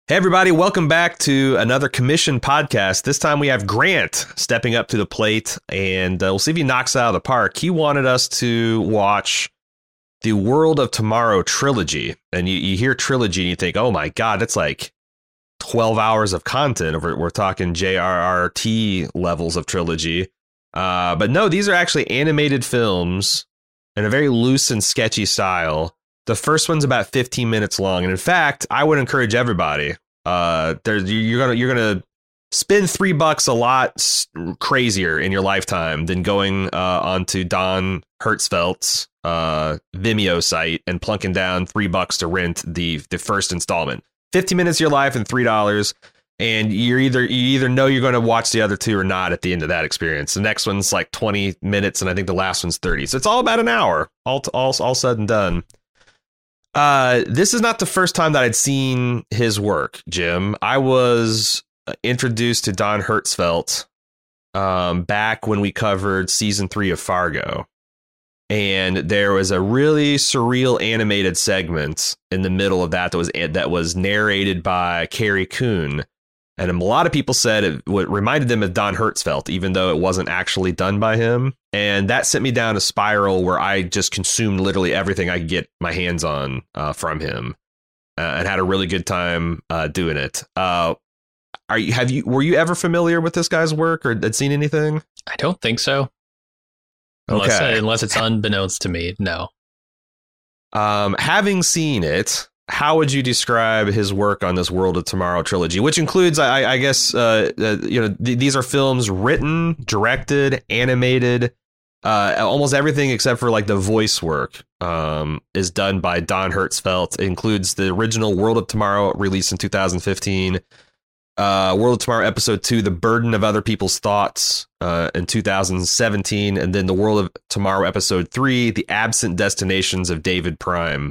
Hey, everybody, welcome back to another commission podcast. This time we have Grant stepping up to the plate, and we'll see if he knocks it out of the park. He wanted us to watch the World of Tomorrow trilogy. And you hear trilogy and you think, oh my God, that's like 12 hours of content. We're talking JRRT levels of trilogy. But no, these are actually animated films in a very loose and sketchy style. The first one's about 15 minutes long. And in fact, I would encourage everybody. You're gonna spend $3 a lot crazier in your lifetime than going onto Don Hertzfeldt's Vimeo site and plunking down $3 to rent the first installment. 15 minutes of your life and $3. And you either know you're going to watch the other two or not at the end of that experience. The next one's like 20 minutes, and I think the last one's 30. So it's all about an hour, all said and done. This is not the first time that I'd seen his work, Jim. I was introduced to Don Hertzfeldt back when we covered season 3 of Fargo. And there was a really surreal animated segment in the middle of that was narrated by Carrie Coon. And a lot of people said it reminded them of Don Hertzfeldt, even though it wasn't actually done by him. And that sent me down a spiral where I just consumed literally everything I could get my hands on from him and had a really good time doing it. Were you ever familiar with this guy's work or had seen anything? I don't think so. Unless it's unbeknownst to me. No. Having seen it, how would you describe his work on this World of Tomorrow trilogy, which includes, I guess, these are films written, directed, animated, almost everything except for like the voice work is done by Don Hertzfeldt. It includes the original World of Tomorrow released in 2015, World of Tomorrow Episode 2, The Burden of Other People's Thoughts in 2017, and then the World of Tomorrow Episode 3, The Absent Destinations of David Prime.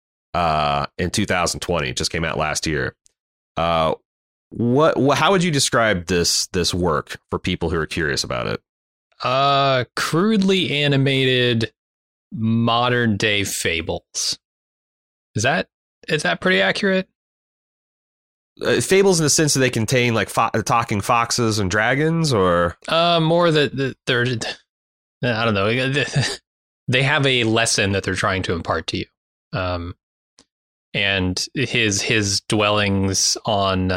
In 2020, it just came out last year. How would you describe this work for people who are curious about it? Crudely animated modern day fables. Is that pretty accurate? Fables in the sense that they contain like talking foxes and dragons, or more that they're, I don't know. They have a lesson that they're trying to impart to you. And his dwellings on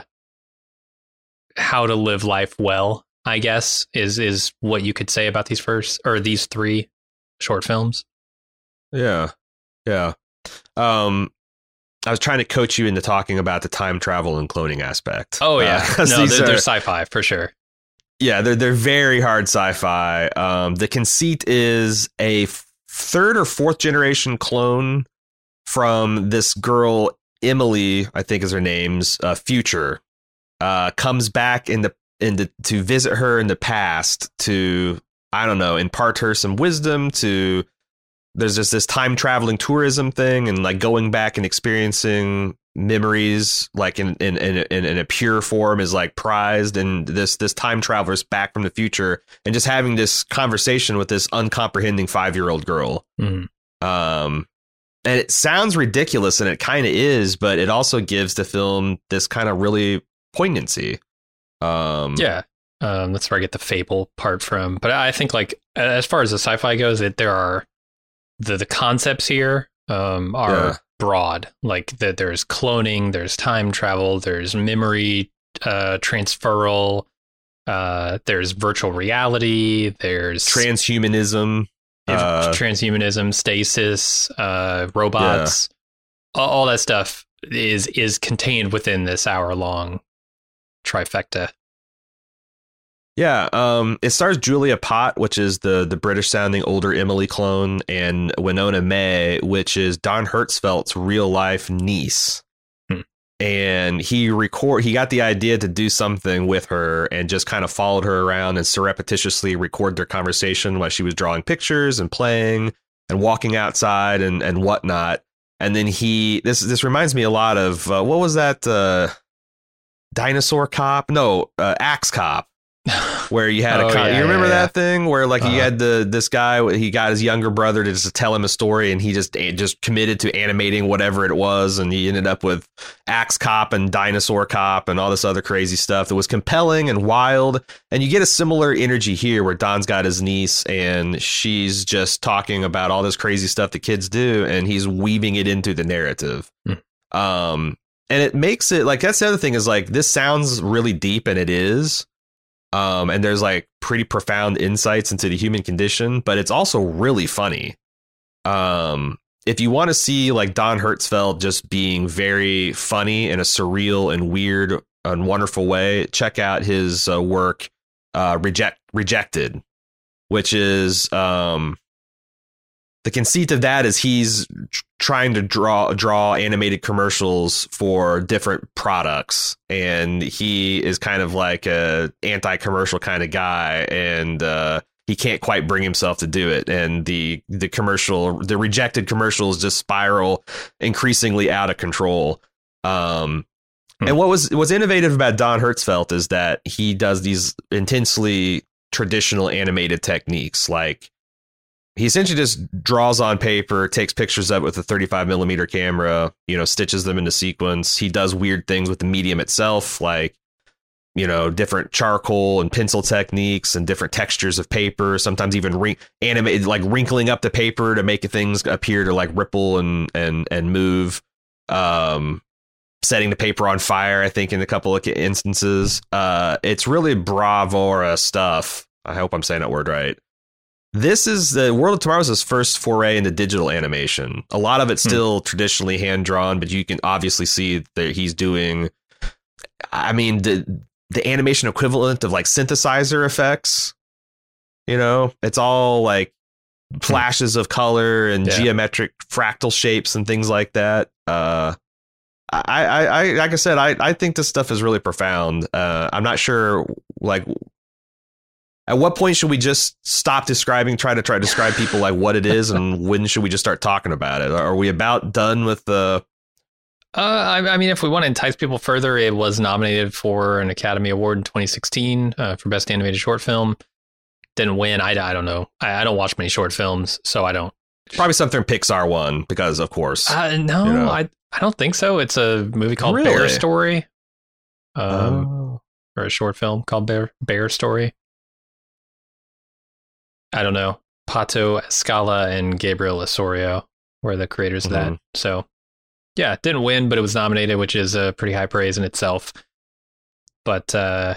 how to live life well, I guess, is what you could say about these three short films. Yeah. I was trying to coach you into talking about the time travel and cloning aspect. Oh yeah, no, they're sci-fi for sure. Yeah, they're very hard sci-fi. The conceit is a third or fourth generation clone from this girl, Emily, I think is her name's future, comes back to visit her in the past to, I don't know, impart her some wisdom. There's just this time traveling tourism thing and like going back and experiencing memories like in a pure form is like prized. And this time traveler's back from the future and just having this conversation with this uncomprehending 5-year-old girl. Mm-hmm. And it sounds ridiculous, and it kind of is, but it also gives the film this kind of really poignancy. That's where I get the fable part from. But I think, like, as far as the sci-fi goes, there are the concepts here are broad. Like there's cloning, there's time travel, there's memory transferal, there's virtual reality, there's transhumanism. Transhumanism, stasis, robots, all that stuff is contained within this hour-long trifecta. Yeah, it stars Julia Pott, which is the British-sounding older Emily clone, and Winona May, which is Don Hertzfeldt's real-life niece. And he got the idea to do something with her and just kind of followed her around and surreptitiously record their conversation while she was drawing pictures and playing and walking outside and whatnot. And then this reminds me a lot of what was that Dinosaur Cop? No, Axe Cop. where you had you remember that thing where like he had this guy, he got his younger brother to just tell him a story, and he just committed to animating whatever it was, and he ended up with Axe Cop and Dinosaur Cop and all this other crazy stuff that was compelling and wild. And you get a similar energy here where Don's got his niece and she's just talking about all this crazy stuff that kids do, and he's weaving it into the narrative. And it makes it like, that's the other thing, is like, this sounds really deep, and it is. And there's like pretty profound insights into the human condition, but it's also really funny. If you want to see like Don Hertzfeldt just being very funny in a surreal and weird and wonderful way, check out his work, Rejected, which is the conceit of that is he's trying to draw animated commercials for different products, and he is kind of like a anti-commercial kind of guy, and he can't quite bring himself to do it, and the rejected commercials just spiral increasingly out of control. And what's innovative about Don Hertzfeldt is that he does these intensely traditional animated techniques. Like, he essentially just draws on paper, takes pictures of it with a 35 millimeter camera, stitches them into sequence. He does weird things with the medium itself, like, different charcoal and pencil techniques and different textures of paper, sometimes even animated, like wrinkling up the paper to make things appear to like ripple and move. Setting the paper on fire, I think, in a couple of instances. It's really bravura stuff. I hope I'm saying that word right. This is the World of Tomorrow's his first foray into digital animation. A lot of it's still traditionally hand drawn, but you can obviously see that he's doing, I mean, the animation equivalent of like synthesizer effects. It's all like flashes of color and geometric fractal shapes and things like that. I like I said, I think this stuff is really profound. I'm not sure, like, at what point should we just stop try to describe people like what it is, and when should we just start talking about it? Are we about done with the? I mean, if we want to entice people further, it was nominated for an Academy Award in 2016 for Best Animated Short Film. Didn't win. I don't know. I don't watch many short films, so I don't. Probably something Pixar won, because of course. No, I don't think so. It's a movie called Bear Story. Or a short film called Bear Story. I don't know. Pato Escala and Gabriel Osorio were the creators of that. So, yeah, it didn't win, but it was nominated, which is a pretty high praise in itself. But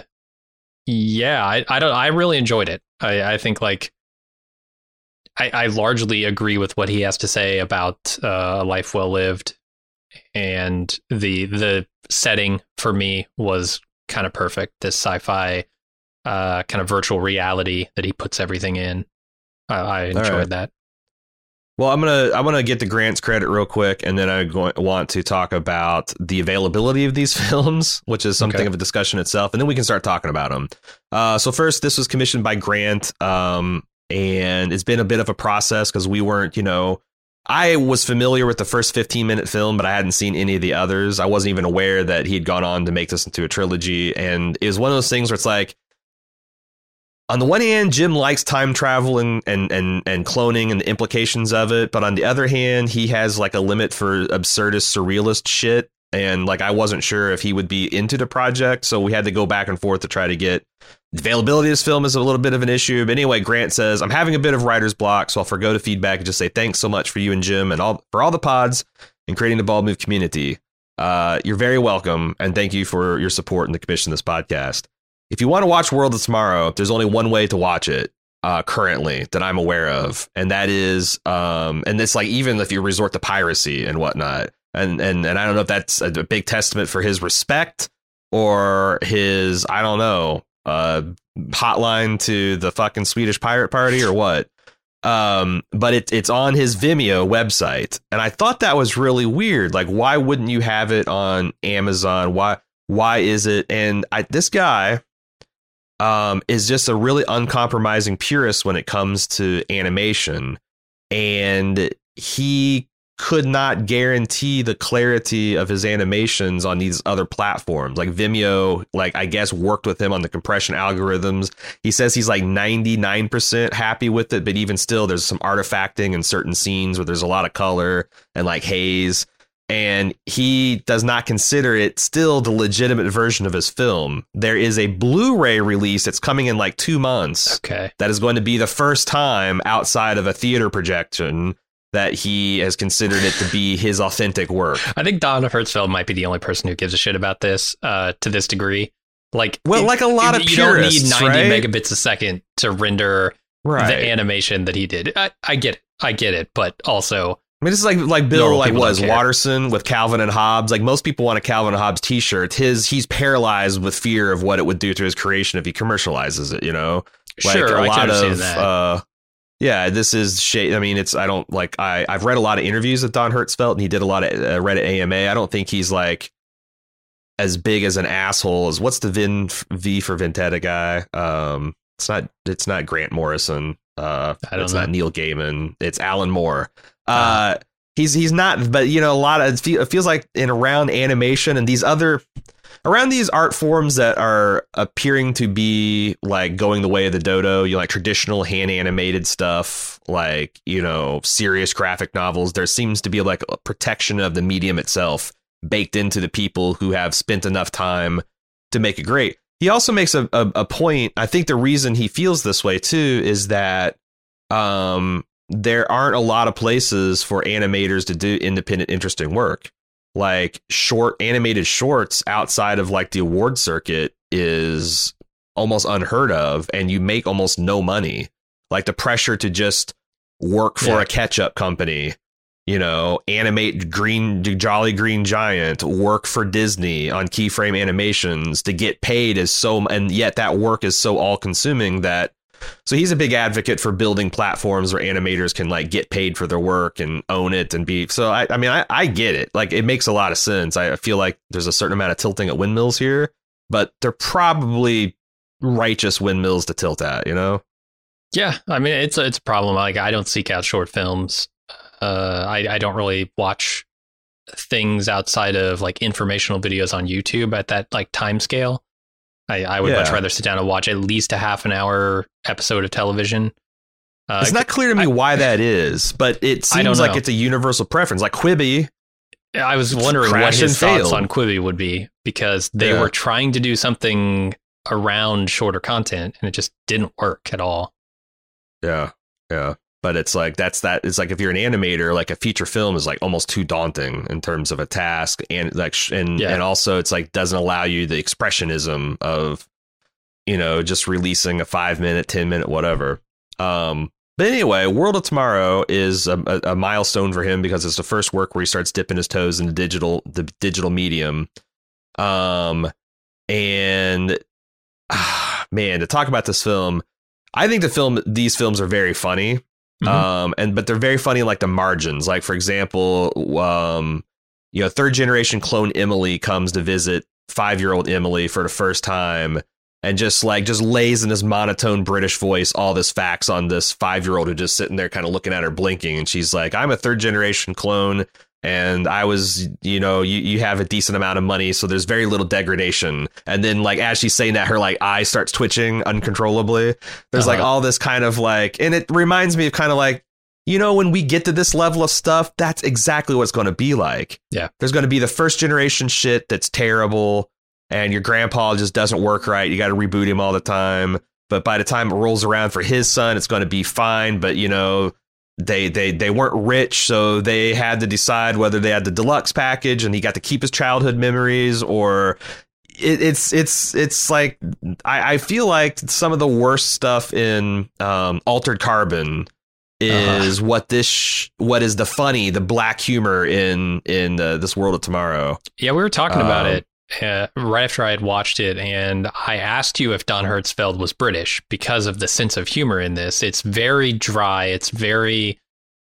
I really enjoyed it. I think like I largely agree with what he has to say about A Life Well Lived, and the setting for me was kind of perfect. This sci-fi kind of virtual reality that he puts everything in. I enjoyed that. Well, I'm gonna get the Grant's credit real quick, and then I want to talk about the availability of these films, which is something of a discussion itself, and then we can start talking about them. So first, this was commissioned by Grant, and it's been a bit of a process because we weren't, I was familiar with the first 15-minute film, but I hadn't seen any of the others. I wasn't even aware that he'd gone on to make this into a trilogy, and it was one of those things where it's like, on the one hand, Jim likes time travel and cloning and the implications of it. But on the other hand, he has like a limit for absurdist, surrealist shit. And like, I wasn't sure if he would be into the project. So we had to go back and forth to try to get the availability of this film is a little bit of an issue. But anyway, Grant says, I'm having a bit of writer's block, so I'll forgo the feedback and just say thanks so much for you and Jim and for all the pods and creating the Bald Move community. You're very welcome. And thank you for your support in the commission of this podcast. If you want to watch World of Tomorrow, there's only one way to watch it currently that I'm aware of. And that is, and it's like, even if you resort to piracy and whatnot, and I don't know if that's a big testament for his respect or his, I don't know, hotline to the fucking Swedish pirate party or what. But it's on his Vimeo website. And I thought that was really weird. Like, why wouldn't you have it on Amazon? Why is it? And this guy is just a really uncompromising purist when it comes to animation. And he could not guarantee the clarity of his animations on these other platforms. Like Vimeo, like I guess worked with him on the compression algorithms. He says he's like 99% happy with it, but even still, there's some artifacting in certain scenes where there's a lot of color and like haze. And he does not consider it still the legitimate version of his film. There is a Blu-ray release that's coming in like 2 months. Okay. That is going to be the first time outside of a theater projection that he has considered it to be his authentic work. I think Don Hertzfeldt might be the only person who gives a shit about this to this degree. Like, well, like a lot of purists, you don't need 90 right? megabits a second to render the animation that he did. I get it, but also, I mean, this is like Bill Watterson with Calvin and Hobbes. Like most people want a Calvin and Hobbes T-shirt. He's paralyzed with fear of what it would do to his creation if he commercializes it. You know, like sure, a I lot can understand of that. yeah, this is shade. I mean, I've read a lot of interviews with Don Hertzfeldt, and he did a lot of Reddit AMA. I don't think he's like as big as an asshole as what's the V for Vendetta guy. It's not Grant Morrison. It's not Neil Gaiman. It's Alan Moore. He's not, but you know, a lot of it feels like in around animation and around these art forms that are appearing to be like going the way of the dodo, you like traditional hand animated stuff, like, you know, serious graphic novels. There seems to be like a protection of the medium itself baked into the people who have spent enough time to make it great. He also makes a point. I think the reason he feels this way, too, is that there aren't a lot of places for animators to do independent, interesting work. Like animated shorts outside of like the award circuit is almost unheard of, and you make almost no money. Like the pressure to just work for a ketchup company, you know, animate Jolly Green Giant, work for Disney on keyframe animations to get paid and yet that work is so all consuming that. So he's a big advocate for building platforms where animators can like get paid for their work and own it and be. So, I mean, I get it. Like it makes a lot of sense. I feel like there's a certain amount of tilting at windmills here, but they're probably righteous windmills to tilt at, you know? Yeah. I mean, it's a problem. Like I don't seek out short films. I don't really watch things outside of like informational videos on YouTube at that like time scale. I would much rather sit down and watch at least a half an hour episode of television. It's not clear to me why that is, but it seems like it's a universal preference. Like Quibi. I was wondering what his thoughts on Quibi would be, because they were trying to do something around shorter content and it just didn't work at all. Yeah. Yeah. But it's like it's like if you're an animator, like a feature film is like almost too daunting in terms of a task, and like and also it's like doesn't allow you the expressionism of, you know, just releasing a 5-minute, 10-minute, whatever. But anyway, World of Tomorrow is a milestone for him because it's the first work where he starts dipping his toes in the digital medium. Man, to talk about this film, I think these films are very funny. Mm-hmm. But they're very funny in like the margins. Like, for example, you know, third generation clone Emily comes to visit 5-year-old Emily for the first time and just lays in this monotone British voice all this facts on this 5-year-old who just sitting there kind of looking at her blinking. And she's like, I'm a third generation clone. And I was, you know, you have a decent amount of money, so there's very little degradation. And then, like, as she's saying that, her, like, eye starts twitching uncontrollably. There's, like, all this kind of, like, and it reminds me of kind of, like, you know, when we get to this level of stuff, that's exactly what it's going to be like. Yeah. There's going to be the first generation shit that's terrible, and your grandpa just doesn't work right. You got to reboot him all the time. But by the time it rolls around for his son, it's going to be fine. But, you know, they weren't rich, so they had to decide whether they had the deluxe package and he got to keep his childhood memories, or it's like I feel like some of the worst stuff in Altered Carbon is what is the funny, the black humor in this World of Tomorrow. Yeah, we were talking about it right after I had watched it, and I asked you if Don Hertzfeldt was British because of the sense of humor in this. It's very dry. It's very,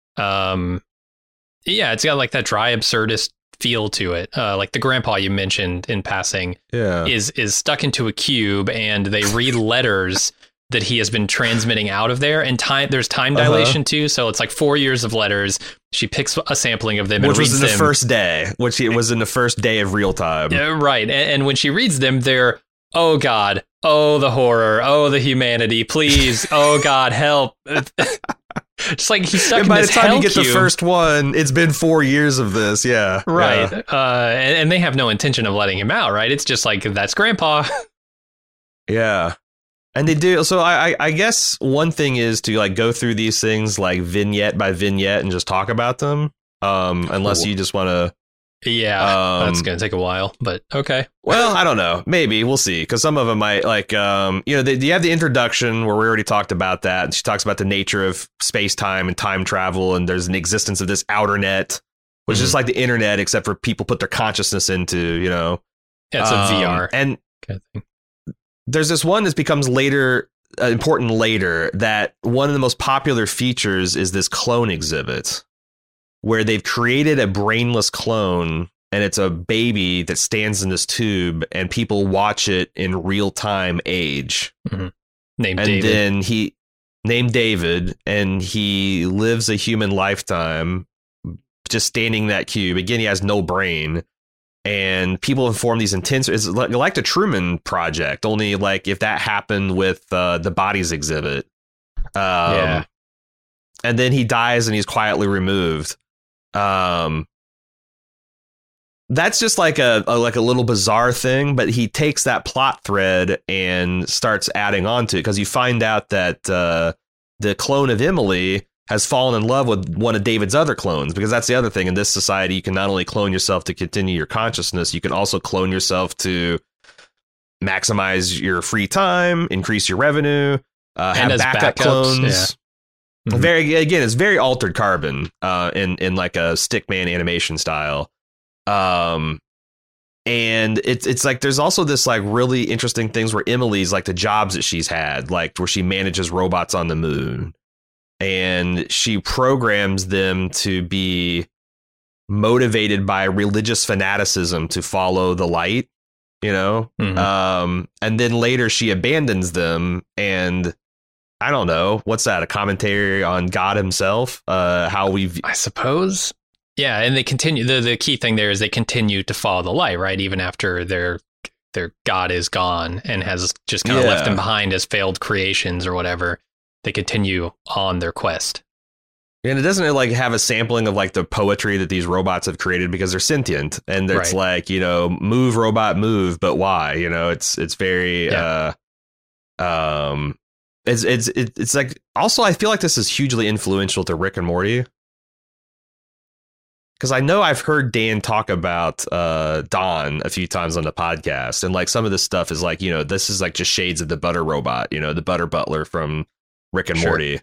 it's got like that dry absurdist feel to it. Like the grandpa you mentioned in passing is stuck into a cube, and they read letters that he has been transmitting out of there, and there's time dilation too, so it's like 4 years of letters. She picks a sampling of them, which was in the first day, which it was in the first day of real time. Right, and when she reads them, they're, oh God, oh the horror, oh the humanity, please, oh God, help. Just like he's stuck in this hell. By the time you get the first one, it's been 4 years of this. Yeah, right. Yeah. And they have no intention of letting him out. Right? It's just like, that's Grandpa. Yeah, and they do. So I guess one thing is to like go through these things like vignette by vignette and just talk about them. Unless you just want to. Yeah, that's going to take a while, but okay. Well, I don't know. Maybe we'll see, because some of them might like, you have the introduction where we already talked about that. And she talks about the nature of space time and time travel. And there's an existence of this outer net, which is just like the internet, except for people put their consciousness into, Yeah, it's a VR. And kind of thing. There's this one that becomes important later, that one of the most popular features is this clone exhibit, where they've created a brainless clone, and it's a baby that stands in this tube, and people watch it in real time age. Mm-hmm. Named David, and he lives a human lifetime just standing in that cube. Again, he has no brain, and people have formed these intense. It's like the Truman Project, only like if that happened with the bodies exhibit. And then he dies, and he's quietly removed. That's just like a little bizarre thing, but he takes that plot thread and starts adding on to it, because you find out that the clone of Emily has fallen in love with one of David's other clones, because that's the other thing in this society. You can not only clone yourself to continue your consciousness, you can also clone yourself to maximize your free time, increase your revenue, have backup clones. Yeah. Mm-hmm. It's very Altered Carbon in like a Stickman animation style. And it's like there's also this like really interesting things where Emily's like the jobs that she's had, like where she manages robots on the moon, and she programs them to be motivated by religious fanaticism to follow the light, Mm-hmm. And then later she abandons them, and I don't know. What's that? A commentary on God himself? I suppose. Yeah. And they continue. The key thing there is they continue to follow the light, right? Even after their God is gone and has just kind of left them behind as failed creations or whatever. They continue on their quest. And it doesn't like have a sampling of like the poetry that these robots have created, because they're sentient, and it's like, move robot move, but why? It's very, It's like, also, I feel like this is hugely influential to Rick and Morty, because I know I've heard Dan talk about Don a few times on the podcast, and like some of this stuff is like, this is like just shades of the Butter Robot, the Butter Butler from Rick and Morty.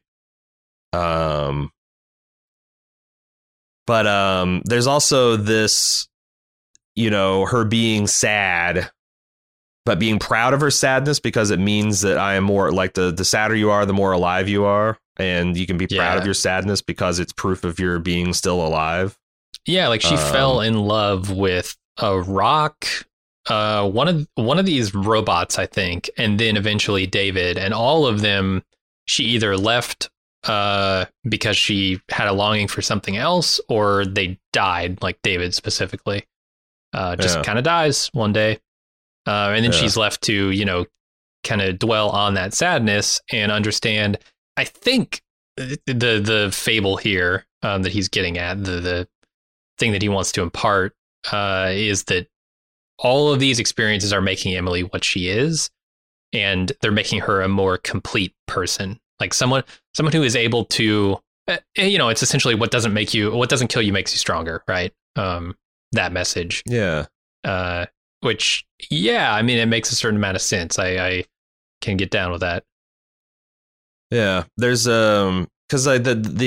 But there's also this, her being sad, but being proud of her sadness, because it means that I am more like the sadder you are, the more alive you are. And you can be proud of your sadness because it's proof of your being still alive. Yeah. Like she fell in love with a rock, one of these robots, I think. And then eventually David, and all of them, she either left because she had a longing for something else, or they died, like David specifically. Just kind of dies one day. And then she's left to, kind of dwell on that sadness and understand, I think, the fable here that he's getting at, the thing that he wants to impart is that all of these experiences are making Emily what she is, and they're making her a more complete person. Like someone who is able to, it's essentially what doesn't kill you makes you stronger, right? That message. Yeah. Which, I mean, it makes a certain amount of sense. I can get down with that. Yeah, there's because I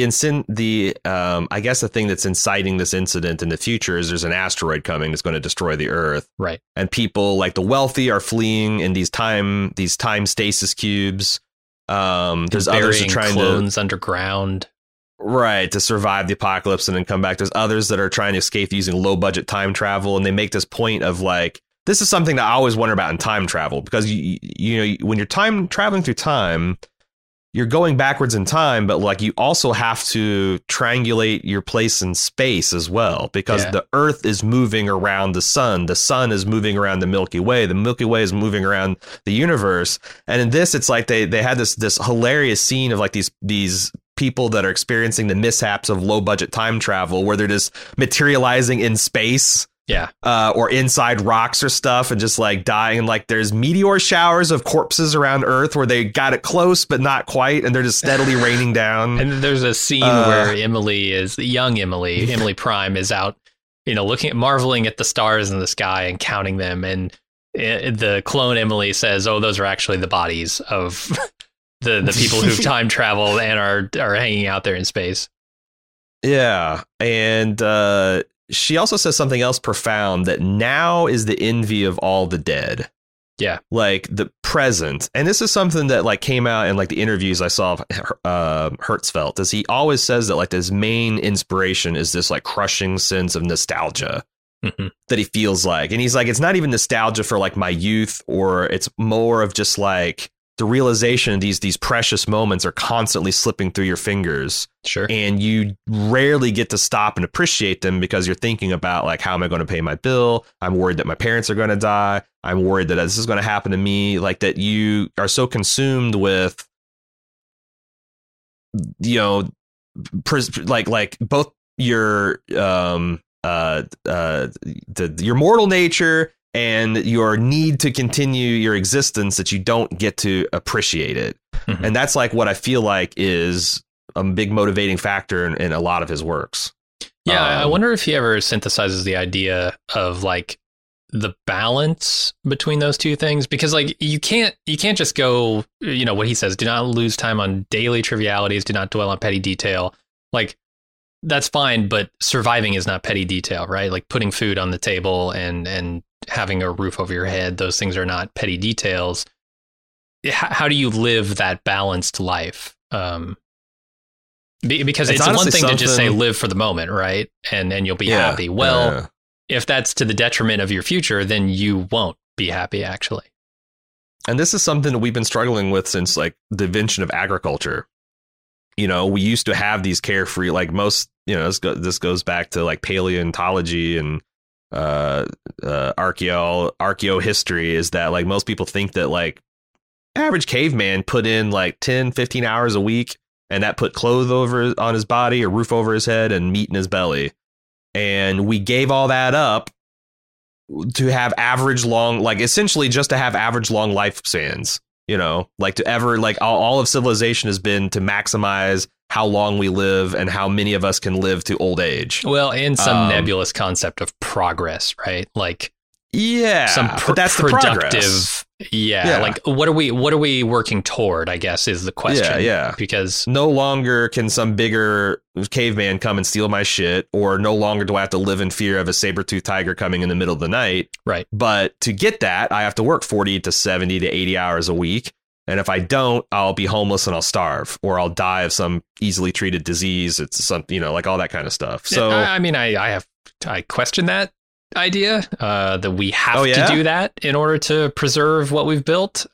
guess the thing that's inciting this incident in the future is there's an asteroid coming that's going to destroy the Earth, right? And people like the wealthy are fleeing in these time stasis cubes. There's others who are trying clones underground. Right, to survive the apocalypse and then come back. There's others that are trying to escape using low budget time travel, and they make this point of like, this is something that I always wonder about in time travel, because you know, when you're traveling through time, you're going backwards in time, but like you also have to triangulate your place in space as well, because the Earth is moving around the sun is moving around the Milky Way is moving around the universe. And in this, it's like they had this hilarious scene of like these people that are experiencing the mishaps of low budget time travel, where they're just materializing in space. Yeah. Or inside rocks or stuff, and just like dying. And like there's meteor showers of corpses around Earth where they got it close, but not quite. And they're just steadily raining down. And there's a scene where young Emily Prime is out, you know, marveling at the stars in the sky and counting them. And the clone Emily says, "Oh, those are actually the bodies of the people who've time traveled and are hanging out there in space." Yeah. And, she also says something else profound, that now is the envy of all the dead. Yeah. Like the present. And this is something that like came out in like the interviews I saw of Hertzfeldt, as he always says that like his main inspiration is this like crushing sense of nostalgia that he feels like. And he's like, it's not even nostalgia for like my youth, or it's more of just like the realization of these precious moments are constantly slipping through your fingers. Sure. And you rarely get to stop and appreciate them, because you're thinking about like, how am I going to pay my bill? I'm worried that my parents are going to die. I'm worried that this is going to happen to me. Like that you are so consumed with, you know, like both your your mortal nature and your need to continue your existence, that you don't get to appreciate it. And that's like what I feel like is a big motivating factor in a lot of his works. Yeah, I wonder if he ever synthesizes the idea of like the balance between those two things, because like you can't just go, you know, what he says, do not lose time on daily trivialities, do not dwell on petty detail. Like that's fine, but surviving is not petty detail, right? Like putting food on the table and having a roof over your head, those things are not petty details. How do you live that balanced life? Because it's one thing to just say live for the moment, right? And you'll be happy. Well, if that's to the detriment of your future, then you won't be happy, actually. And this is something that we've been struggling with since like the invention of agriculture. You know, we used to have these carefree, like most, you know, this goes back to like paleontology and archaeohistory, is that like most people think that like average caveman put in like 10-15 hours a week, and that put clothes on his body, or roof over his head, and meat in his belly. And we gave all that up to have average long, like essentially just to have average long lifespans, you know, like to ever, like all of civilization has been to maximize how long we live and how many of us can live to old age. Well, and some nebulous concept of progress, right? Like, yeah, some but that's productive. The progress. Yeah, like what are we working toward, I guess, is the question. Yeah. Because no longer can some bigger caveman come and steal my shit, or no longer do I have to live in fear of a saber-toothed tiger coming in the middle of the night. Right. But to get that, I have to work 40 to 70 to 80 hours a week. And if I don't, I'll be homeless and I'll starve, or I'll die of some easily treated disease. It's some, you know, like all that kind of stuff. So I mean, I question that idea that we have to do that in order to preserve what we've built.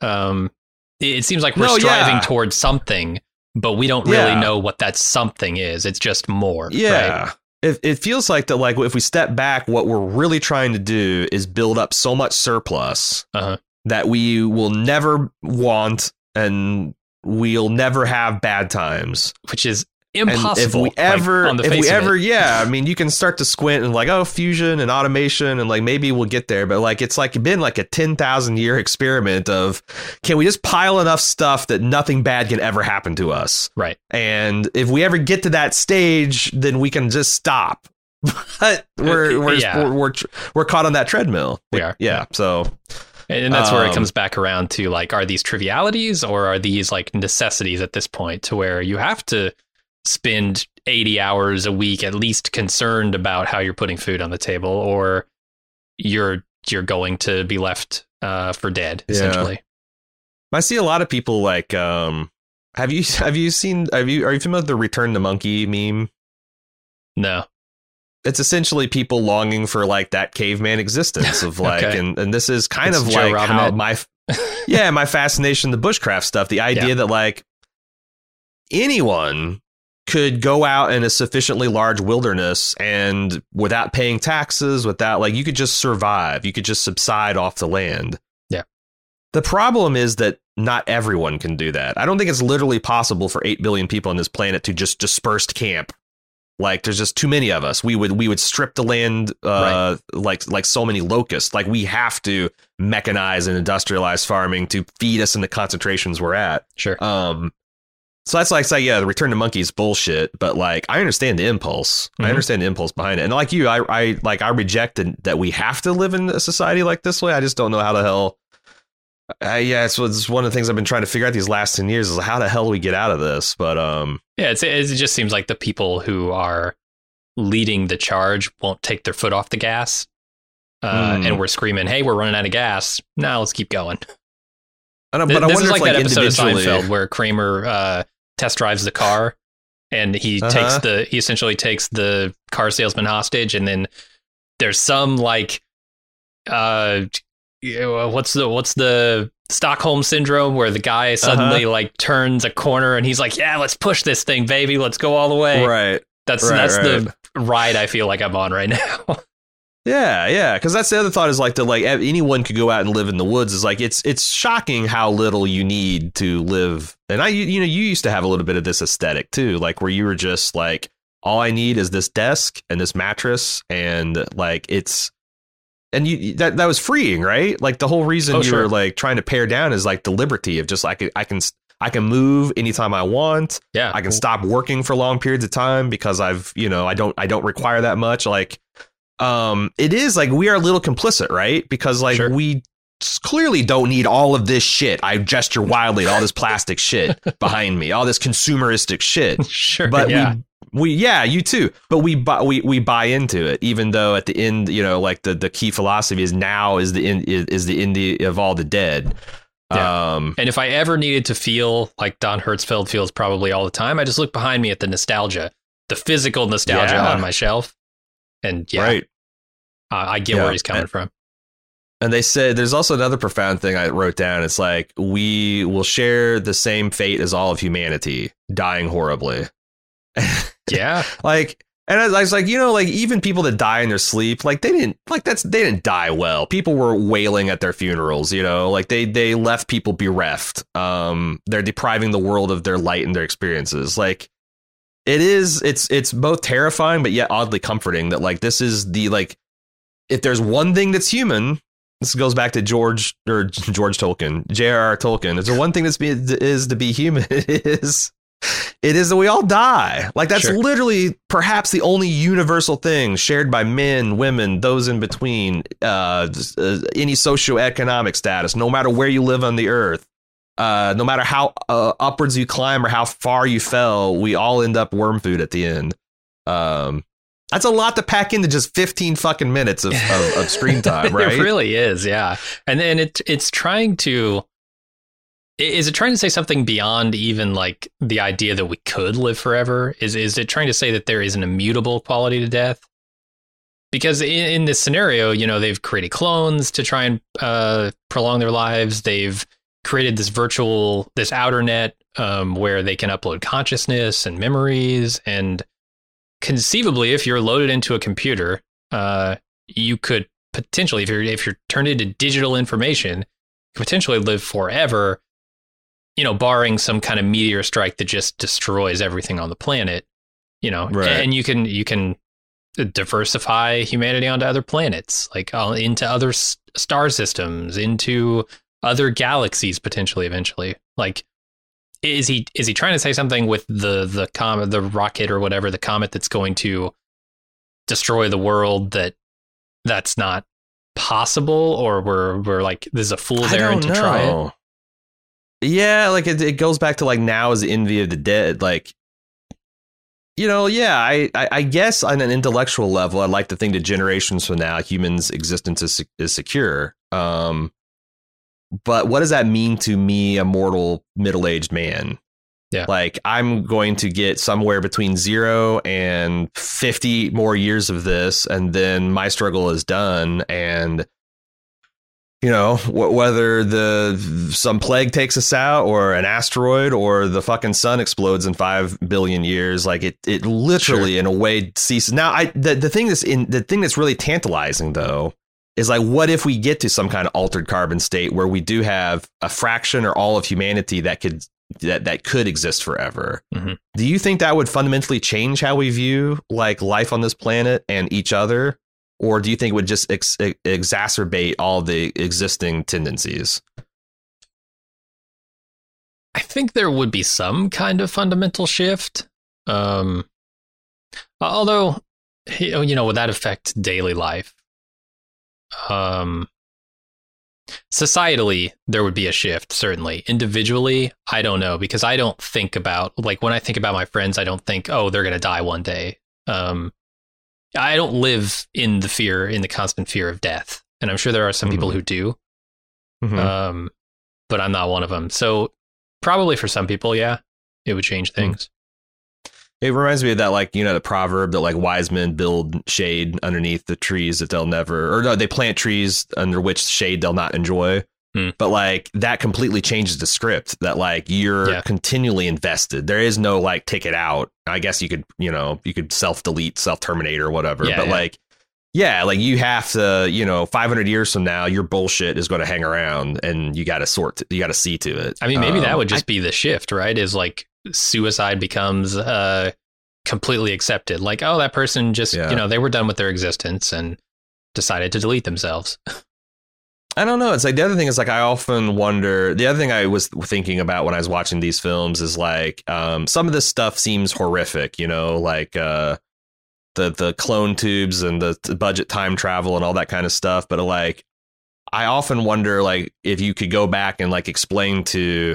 It seems like we're striving towards something, but we don't really know what that something is. It's just more. Yeah. Right? It feels like that, like if we step back, what we're really trying to do is build up so much surplus that we will never want, and we'll never have bad times, which is impossible. And if we ever, I mean, you can start to squint and like, oh, fusion and automation, and like maybe we'll get there, but like it's like been like a 10,000 year experiment of, can we just pile enough stuff that nothing bad can ever happen to us? Right. And if we ever get to that stage, then we can just stop. But we're caught on that treadmill. We are. Yeah. So. And that's where it comes back around to like, are these trivialities or are these like necessities at this point, to where you have to spend 80 hours a week at least concerned about how you're putting food on the table, or you're going to be left for dead, essentially. I see a lot of people like, are you familiar with the Return the Monkey meme? No. It's essentially people longing for like that caveman existence of like, okay. and this is kind of like how my fascination, the bushcraft stuff, the idea that like anyone could go out in a sufficiently large wilderness and without paying taxes, without like, you could just survive. You could just subside off the land. Yeah. The problem is that not everyone can do that. I don't think it's literally possible for 8 billion people on this planet to just disperse camp. Like there's just too many of us. We would strip the land like so many locusts. Like we have to mechanize and industrialize farming to feed us in the concentrations we're at. Sure. So that's like, say, the return to monkeys bullshit. But like, I understand the impulse. Mm-hmm. I understand the impulse behind it. And like you, I reject that we have to live in a society like this way. I just don't know how the hell. It's one of the things I've been trying to figure out these last 10 years is how the hell we get out of this. But it just seems like the people who are leading the charge won't take their foot off the gas. And we're screaming, hey, we're running out of gas. Now let's keep going. I know, but I wonder is like if, that episode of Seinfeld where Kramer test drives the car and he essentially takes the car salesman hostage, and then there's some like what's the Stockholm syndrome where the guy suddenly like turns a corner and he's like, yeah, let's push this thing, baby, let's go all the way. Right. That's the ride I feel like I'm on right now. Yeah, because that's the other thought is like anyone could go out and live in the woods. Is like it's shocking how little you need to live. And you used to have a little bit of this aesthetic too, like where you were just like, all I need is this desk and this mattress, and like that was freeing, right? Like the whole reason were like trying to pare down is like the liberty of just like I can move anytime I want. Yeah, I can stop working for long periods of time because I don't require that much. Like. It is like we are a little complicit, right? Because like we clearly don't need all of this shit. I gesture wildly at all this plastic shit behind me, all this consumeristic shit. Sure, but you too. But we buy into it, even though at the end, like the key philosophy is now is the end of all the dead. Yeah. And if I ever needed to feel like Don Hertzfeld feels probably all the time, I just look behind me at the nostalgia, the physical nostalgia on my shelf. And right. I get where he's coming from. And they said there's also another profound thing I wrote down. It's like we will share the same fate as all of humanity, dying horribly. Yeah. Like, and I was like, like even people that die in their sleep, like they didn't die well. People were wailing at their funerals, like they left people bereft. They're depriving the world of their light and their experiences. Like it's both terrifying, but yet oddly comforting that like, this is the, like, if there's one thing that's human, this goes back to George Tolkien, J.R.R. Tolkien. There's one thing is to be human. It is that we all die. Like that's literally perhaps the only universal thing shared by men, women, those in between, any socioeconomic status, no matter where you live on the earth, no matter how upwards you climb or how far you fell, we all end up worm food at the end. That's a lot to pack into just 15 fucking minutes of screen time, right? It really is, yeah. And then it's trying to... Is it trying to say something beyond even like the idea that we could live forever? Is it trying to say that there is an immutable quality to death? Because in this scenario, they've created clones to try and prolong their lives. They've created this outer net where they can upload consciousness and memories. And conceivably, if you're loaded into a computer, you could potentially, if you're turned into digital information, potentially live forever, barring some kind of meteor strike that just destroys everything on the planet, right. And you can diversify humanity onto other planets, like into other star systems, into other galaxies, potentially eventually. Like, is he trying to say something with the comet, the rocket or whatever, the comet that's going to destroy the world, that's not possible, or we're like, this is a fool's errand to try it? Yeah, like it goes back to like now is the envy of the dead. Like, I guess on an intellectual level, I'd like to think that generations from now, humans' existence is secure. But what does that mean to me, a mortal middle-aged man? Yeah. Like, I'm going to get somewhere between 0 and 50 more years of this, and then my struggle is done. And, you know, whether some plague takes us out, or an asteroid, or the fucking sun explodes in 5 billion years, like it literally, in a way, ceases. Now, the thing that's really tantalizing, though, is like, what if we get to some kind of altered carbon state where we do have a fraction or all of humanity that could exist forever? Mm-hmm. Do you think that would fundamentally change how we view like life on this planet and each other? Or do you think it would just exacerbate all the existing tendencies? I think there would be some kind of fundamental shift. Although, you know, would that affect daily life? Societally, there would be a shift, certainly. Individually, I don't know, because I don't think about, like, when I think about my friends, I don't think, oh, they're going to die one day. I don't live in the constant fear of death. And I'm sure there are some people who do. Mm-hmm. But I'm not one of them. So probably for some people, yeah, it would change things. It reminds me of that, like, you know, the proverb that like wise men build shade underneath the trees that they'll never, or no, they plant trees under which shade they'll not enjoy. But like that completely changes the script, that like you're continually invested. There is no like take it out. I guess you could self-delete, self-terminate or whatever. Like you have to, you know, 500 years from now, your bullshit is going to hang around and you got to see to it. I mean, maybe that would just be the shift, right? Is like suicide becomes completely accepted. Like, oh, that person just, you know, they were done with their existence and decided to delete themselves. I don't know. It's like, the other thing is like, I often wonder, the other thing I was thinking about when I was watching these films is like, some of this stuff seems horrific, you know, like the clone tubes and the budget time travel and all that kind of stuff. But like, I often wonder, like, if you could go back and like explain to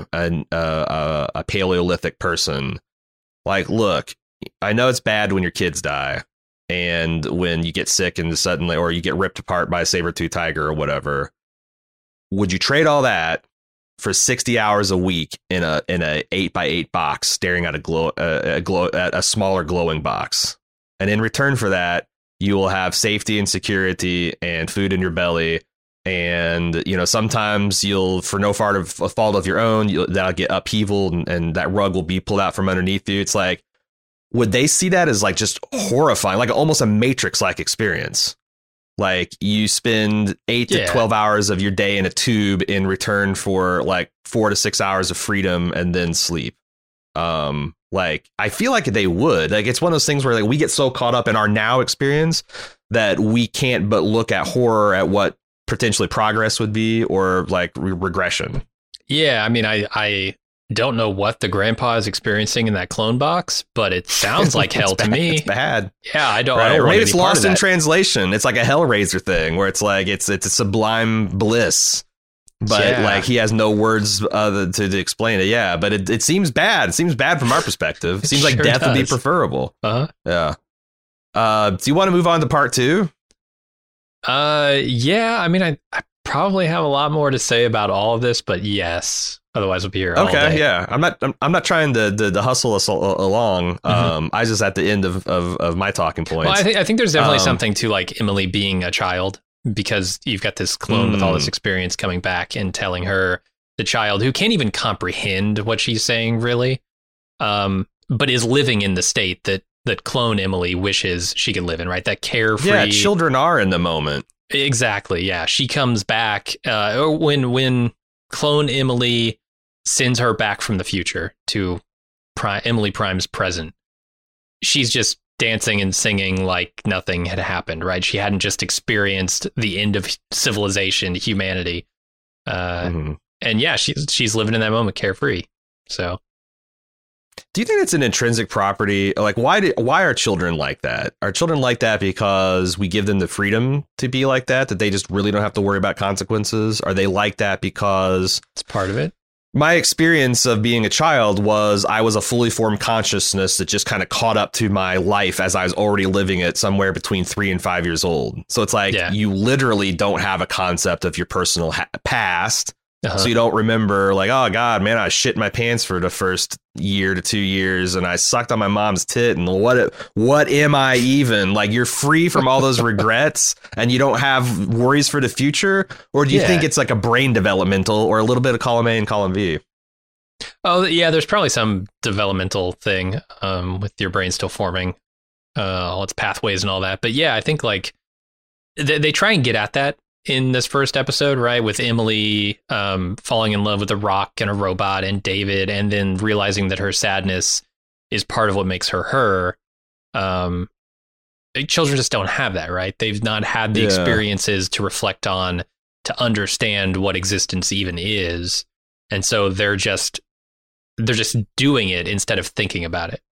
a Paleolithic person, like, look, I know it's bad when your kids die and when you get sick and suddenly, or you get ripped apart by a saber-toothed tiger or whatever. Would you trade all that for 60 hours a week in a 8x8 box, staring at a smaller glowing box? And in return for that, you will have safety and security and food in your belly. And, you know, sometimes you'll, for no fault of your own, that'll get upheaval and that rug will be pulled out from underneath you. It's like, would they see that as like just horrifying, like almost a Matrix-like experience? Like, you spend 8 to 12 hours of your day in a tube in return for like 4 to 6 hours of freedom and then sleep. Like, I feel like they would. Like, it's one of those things where like we get so caught up in our now experience that we can't but look at horror at what potentially progress would be, or like regression. Yeah, I mean, I don't know what the grandpa is experiencing in that clone box, but it sounds like hell to me. It's bad. Yeah, I don't. Right? I don't maybe it's lost in translation. It's like a Hellraiser thing where it's like it's a sublime bliss, but like he has no words to explain it. Yeah, but it seems bad. It seems bad from our perspective. It seems like death would be preferable. Yeah. Do you want to move on to part 2? Yeah. I mean, I probably have a lot more to say about all of this, but yes. Otherwise, we'll be here all day. Yeah. I'm not trying to hustle us along. I was just at the end of my talking points. Well, I think there's definitely something to like Emily being a child, because you've got this clone with all this experience coming back and telling her, the child who can't even comprehend what she's saying, really, but is living in the state that clone Emily wishes she could live in, right? That carefree. Yeah, children are in the moment. Exactly. Yeah, she comes back when clone Emily sends her back from the future to Emily Prime's present. She's just dancing and singing like nothing had happened, right? She hadn't just experienced the end of civilization, humanity. And yeah, she's living in that moment carefree. So do you think it's an intrinsic property? Like, why are children like that? Are children like that because we give them the freedom to be like that they just really don't have to worry about consequences? Are they like that because it's part of it? My experience of being a child was I was a fully formed consciousness that just kind of caught up to my life as I was already living it somewhere between 3 and 5 years old. So it's like you literally don't have a concept of your personal past. So you don't remember like, oh God, man, I shit my pants for the first year to 2 years and I sucked on my mom's tit. And what am I even? Like, you're free from all those regrets and you don't have worries for the future? Or do you think it's like a brain developmental or a little bit of column A and column V? Oh, yeah, there's probably some developmental thing with your brain still forming all its pathways and all that. But yeah, I think like they try and get at that in this first episode, right? With Emily falling in love with a rock and a robot and David, and then realizing that her sadness is part of what makes her her. Children just don't have that, right? They've not had the experiences to reflect on, to understand what existence even is. And so they're just doing it instead of thinking about it.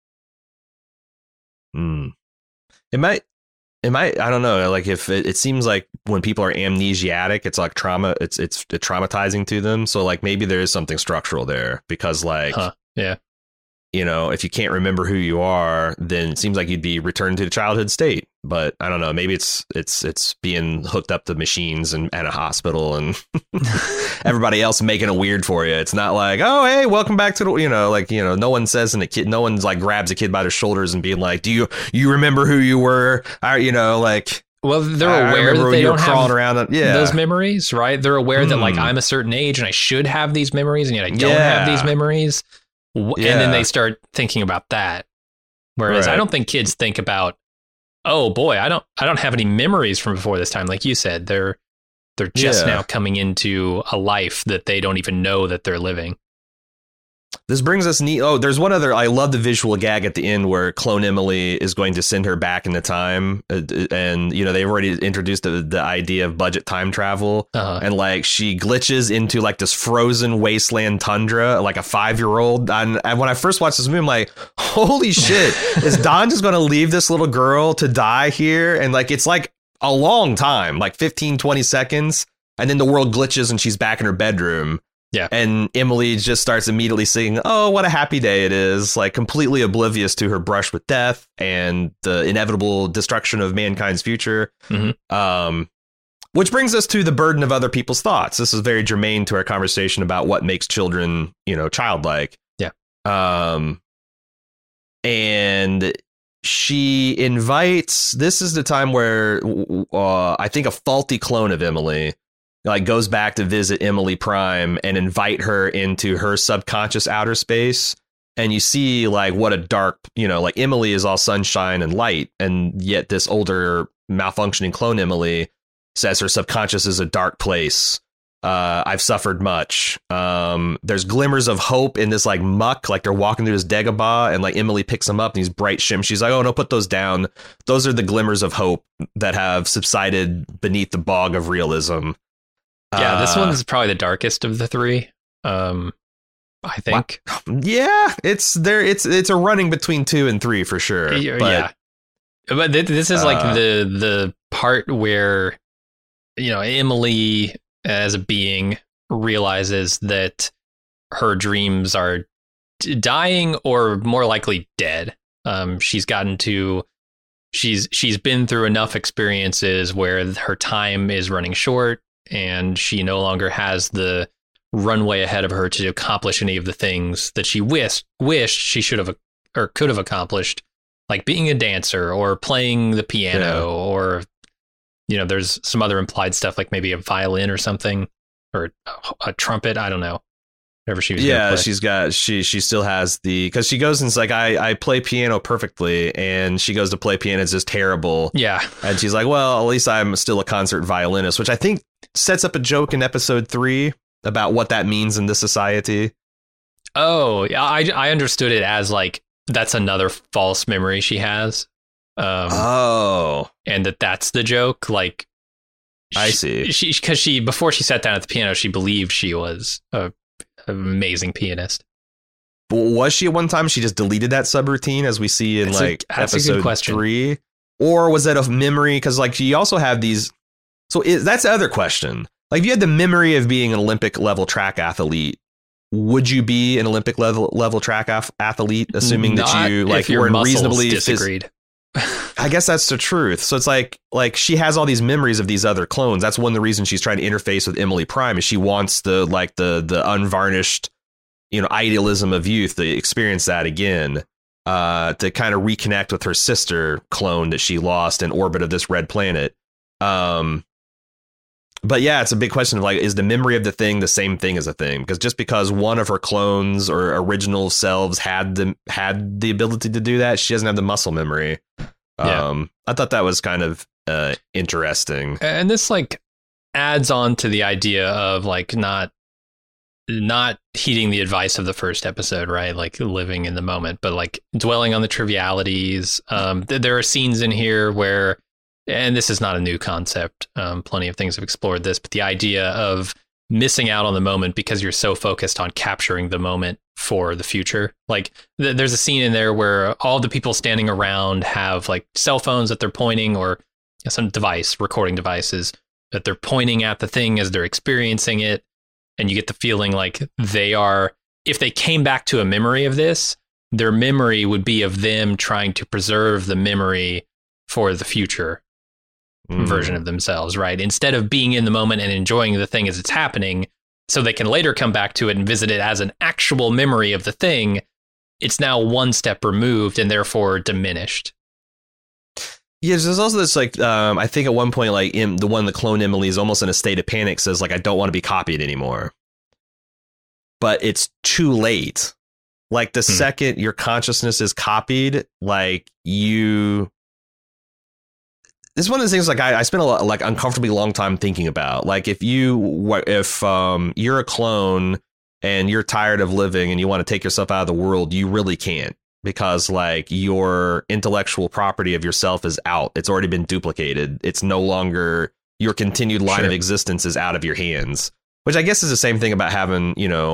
It might, I don't know. Like if it seems like when people are amnesiac, it's like trauma. It's traumatizing to them. So like maybe there is something structural there because like, you know, if you can't remember who you are, then it seems like you'd be returned to the childhood state. But I don't know. Maybe it's being hooked up to machines and at a hospital and everybody else making it weird for you. It's not like, oh, hey, welcome back to the, you know, like, you know, no one says in a kid, no one's like grabs a kid by their shoulders and being like, do you remember who you were? You know, like. Well, they're aware that they don't have around those memories, right? They're aware that like I'm a certain age and I should have these memories and yet I don't have these memories. And then they start thinking about that. Whereas I don't think kids think about, oh boy, I don't have any memories from before this time. Like you said, they're just now coming into a life that they don't even know that they're living. This brings us there's one other. I love the visual gag at the end where Clone Emily is going to send her back into time. And, you know, they've already introduced the idea of budget time travel. And like she glitches into like this frozen wasteland tundra, like a 5-year-old. And when I first watched this movie, I'm like, holy shit, is Don just going to leave this little girl to die here? And like it's like a long time, like 15, 20 seconds. And then the world glitches and she's back in her bedroom. Yeah. And Emily just starts immediately singing, oh, what a happy day it is, like completely oblivious to her brush with death and the inevitable destruction of mankind's future. Which brings us to the burden of other people's thoughts. This is very germane to our conversation about what makes children, you know, childlike. Yeah. And she invites, this is the time where I think a faulty clone of Emily like goes back to visit Emily Prime and invite her into her subconscious outer space. And you see like what a dark, you know, like Emily is all sunshine and light. And yet this older malfunctioning clone Emily says her subconscious is a dark place. I've suffered much. There's glimmers of hope in this like muck, like they're walking through this Dagobah and like Emily picks them up and these bright shims. She's like, oh no, put those down. Those are the glimmers of hope that have subsided beneath the bog of realism. Yeah, this one's probably the darkest of the three. I think. Yeah, it's a running between 2 and 3 for sure. But this is like the part where, you know, Emily as a being realizes that her dreams are dying or more likely dead. She's been through enough experiences where her time is running short. And she no longer has the runway ahead of her to accomplish any of the things that she wished she should have or could have accomplished, like being a dancer or playing the piano or, you know, there's some other implied stuff like maybe a violin or something or a trumpet. I don't know. Whatever she was. Yeah, she still has because she goes and it's like, I play piano perfectly. And she goes to play piano. It's just terrible. Yeah. And she's like, well, at least I'm still a concert violinist, which I think sets up a joke in episode 3 about what that means in this society. Oh, yeah. I understood it as like, that's another false memory she has. And that's the joke. Like, I see. Because before she sat down at the piano, she believed she was an amazing pianist. Was she at one time? She just deleted that subroutine, as we see in episode 3, or was that a memory? Because like you also have these. So that's the other question. Like if you had the memory of being an Olympic level track athlete, would you be an Olympic level track athlete, assuming that you like were reasonably disagreed? I guess that's the truth. So it's like she has all these memories of these other clones. That's one of the reasons she's trying to interface with Emily Prime, is she wants the unvarnished, idealism of youth, to experience that again, to kind of reconnect with her sister clone that she lost in orbit of this red planet. But yeah, it's a big question of like, is the memory of the thing the same thing as a thing? Because just because one of her clones or original selves had the ability to do that, she doesn't have the muscle memory. I thought that was kind of interesting. And this like adds on to the idea of like not heeding the advice of the first episode, right? Like living in the moment, but like dwelling on the trivialities. There are scenes in here where, and this is not a new concept, plenty of things have explored this, but the idea of missing out on the moment because you're so focused on capturing the moment for the future. Like there's a scene in there where all the people standing around have like cell phones that they're pointing, or some recording devices that they're pointing at the thing as they're experiencing it. And you get the feeling like if they came back to a memory of this, their memory would be of them trying to preserve the memory for the future version of themselves, right? Instead of being in the moment and enjoying the thing as it's happening, so they can later come back to it and visit it as an actual memory of the thing, it's now one step removed and therefore diminished. Yes, there's also this like I think at one point like the clone Emily is almost in a state of panic, says like, I don't want to be copied anymore. But it's too late. Like the second your consciousness is copied, like this is one of the things like I spent a lot, like uncomfortably long time thinking about, like if you're a clone and you're tired of living and you want to take yourself out of the world, you really can't, because like your intellectual property of yourself is out. It's already been duplicated. It's no longer, your continued line of existence is out of your hands, which I guess is the same thing about having,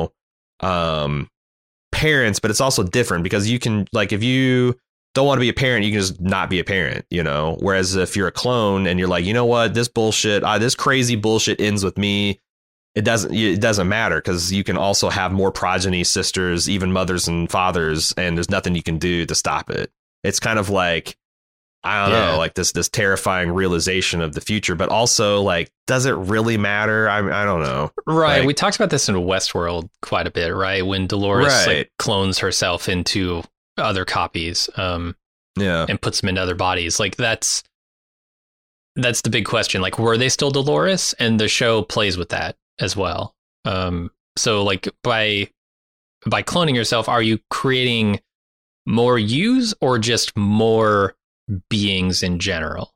parents, but it's also different because you can, like, if you don't want to be a parent, you can just not be a parent, whereas if you're a clone and you're like, you know what, this bullshit, this crazy bullshit ends with me, it doesn't matter, because you can also have more progeny, sisters, even mothers and fathers, and there's nothing you can do to stop it. It's kind of like, I don't know, like this terrifying realization of the future, but also like, does it really matter? I don't know. Right. Like, we talked about this in Westworld quite a bit, right? When Dolores like clones herself into other copies, and puts them into other bodies. Like that's the big question. Like, were they still Dolores? And the show plays with that as well. So like by cloning yourself, are you creating more yous or just more beings in general?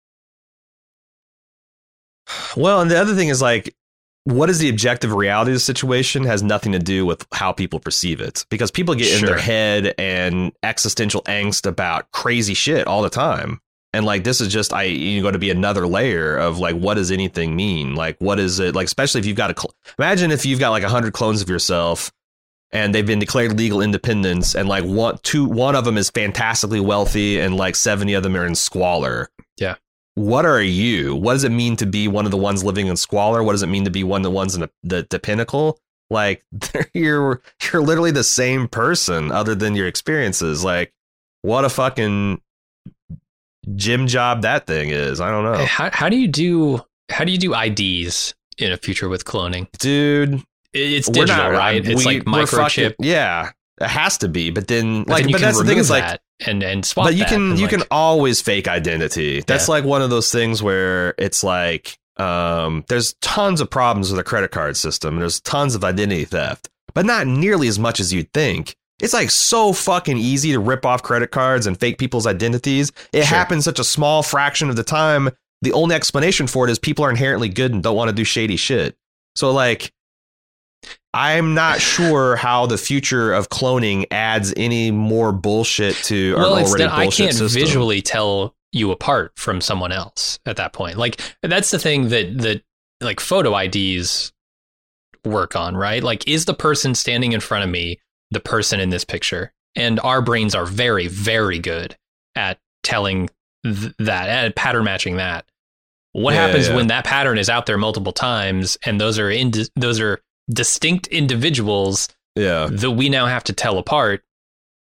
Well, and the other thing is like, what is the objective reality of the situation has nothing to do with how people perceive it, because people get in their head and existential angst about crazy shit all the time. And like, this is just, you got to be another layer of like, what does anything mean? Like, what is it like, especially if you've got imagine if you've got like 100 clones of yourself and they've been declared legal independence, and like one of them is fantastically wealthy and like 70 of them are in squalor. Yeah. What are you? What does it mean to be one of the ones living in squalor? What does it mean to be one of the ones in the pinnacle? Like, you're literally the same person other than your experiences. Like, what a fucking gym job that thing is. I don't know. How do you do IDs in a future with cloning? Dude, it's digital, right? It's like microchip. Yeah, it has to be. But then but that's the thing is like, and swap. But you can always fake identity. That's like one of those things where it's like, there's tons of problems with the credit card system. There's tons of identity theft, but not nearly as much as you'd think. It's like so fucking easy to rip off credit cards and fake people's identities. It happens such a small fraction of the time. The only explanation for it is people are inherently good and don't want to do shady shit. So like, I'm not sure how the future of cloning adds any more bullshit to our already bullshit I can't system. Visually tell you apart from someone else at that point. Like, that's the thing that like photo IDs work on, right? Like, is the person standing in front of me the person in this picture? And our brains are very, very good at telling that, at pattern matching that. What happens when that pattern is out there multiple times, and those are distinct individuals that we now have to tell apart?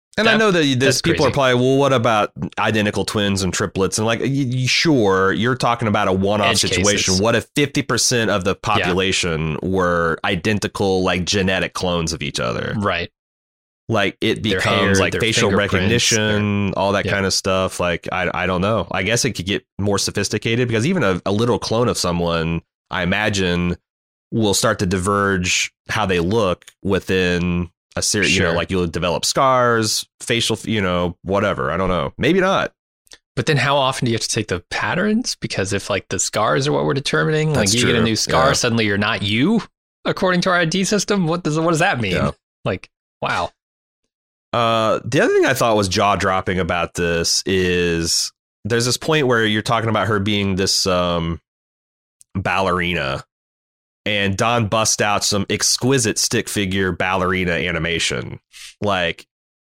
And I know that people are probably, well, what about identical twins and triplets? And like, sure, you're talking about a one-off situation. What if 50% of the population were identical, like genetic clones of each other? Right. Like it becomes like facial recognition, all that kind of stuff. Like, I don't know. I guess it could get more sophisticated because even a little clone of someone, I imagine, will start to diverge how they look within a series, you know, like you'll develop scars, facial, you know, whatever. I don't know. Maybe not. But then how often do you have to take the patterns? Because if like the scars are what we're determining, like you get a new scar, suddenly you're not you, according to our ID system. What does that mean? Yeah. Like, wow. The other thing I thought was jaw dropping about this is there's this point where you're talking about her being this ballerina. And Don busts out some exquisite stick figure ballerina animation, like,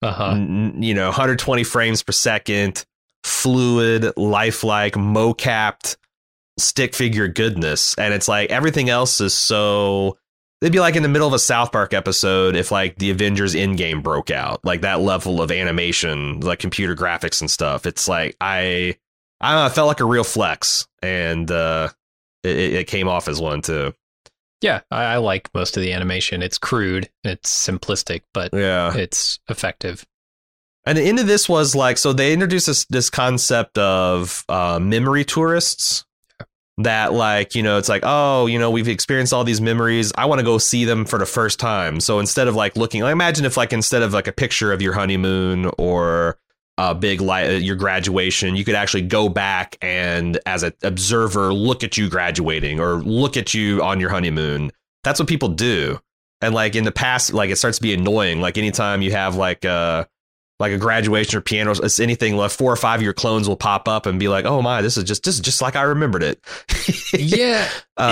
120 frames per second, fluid, lifelike, mo-capped stick figure goodness. And it's like everything else is so, it'd be like in the middle of a South Park episode if like the Avengers Endgame broke out, like that level of animation, like computer graphics and stuff. It's like, I don't know, it felt like a real flex, and it came off as one too. Yeah, I like most of the animation. It's crude, it's simplistic, but it's effective. And the end of this was like, so they introduced this concept of memory tourists that like, you know, it's like, oh, you know, we've experienced all these memories. I want to go see them for the first time. So instead of like looking, like, imagine if like instead of like a picture of your honeymoon or a big your graduation, you could actually go back and as an observer look at you graduating or look at you on your honeymoon. That's what people do. And like in the past, like it starts to be annoying. Like anytime you have like a graduation or piano, it's anything, like 4 or 5 of your clones will pop up and be like, oh my, this is just like I remembered it. Yeah.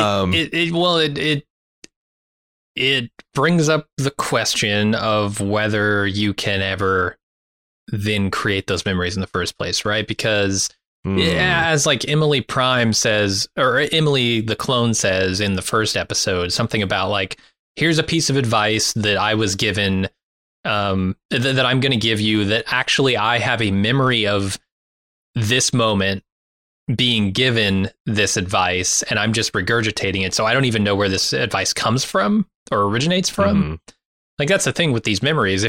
It brings up the question of whether you can ever then create those memories in the first place, right? Because as like Emily Prime says, or Emily the clone says in the first episode, something about like, here's a piece of advice that I was given, that I'm going to give you, that actually I have a memory of this moment being given this advice and I'm just regurgitating it. So I don't even know where this advice comes from or originates from. Like that's the thing with these memories.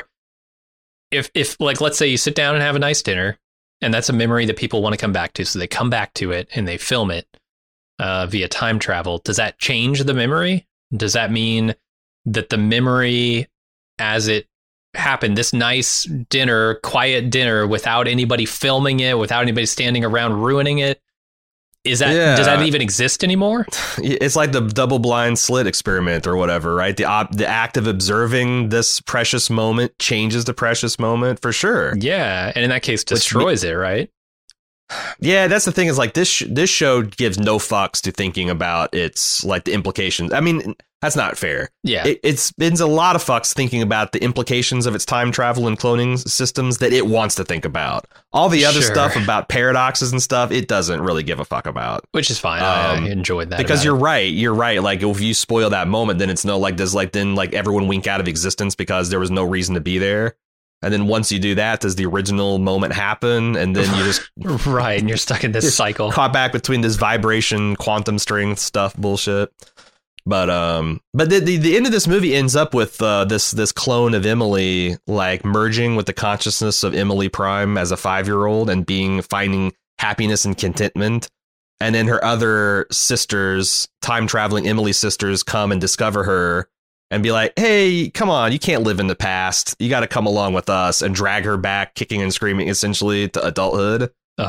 If like, let's say you sit down and have a nice dinner and that's a memory that people want to come back to. So they come back to it and they film it via time travel. Does that change the memory? Does that mean that the memory as it happened, this nice dinner, quiet dinner without anybody filming it, without anybody standing around ruining it, does that even exist anymore? It's like the double blind slit experiment or whatever, right? The act of observing this precious moment changes the precious moment for sure. Yeah, and in that case, destroys it, right? Yeah, that's the thing is like this show gives no fucks to thinking about its like the implications. I mean, that's not fair. Yeah, it spends a lot of fucks thinking about the implications of its time travel and cloning systems that it wants to think about. All the other stuff about paradoxes and stuff, it doesn't really give a fuck about. Which is fine. I enjoyed that because you're right. You're right. Like if you spoil that moment, then it's no like does like then like everyone wink out of existence because there was no reason to be there. And then once you do that, does the original moment happen? And then you just right, and you're stuck in this cycle, caught back between this vibration, quantum string stuff, bullshit. But the end of this movie ends up with this clone of Emily like merging with the consciousness of Emily Prime as a 5-year-old and finding happiness and contentment. And then her other sisters, time traveling Emily sisters, come and discover her. And be like, hey, come on, you can't live in the past. You got to come along with us, and drag her back, kicking and screaming, essentially, to adulthood.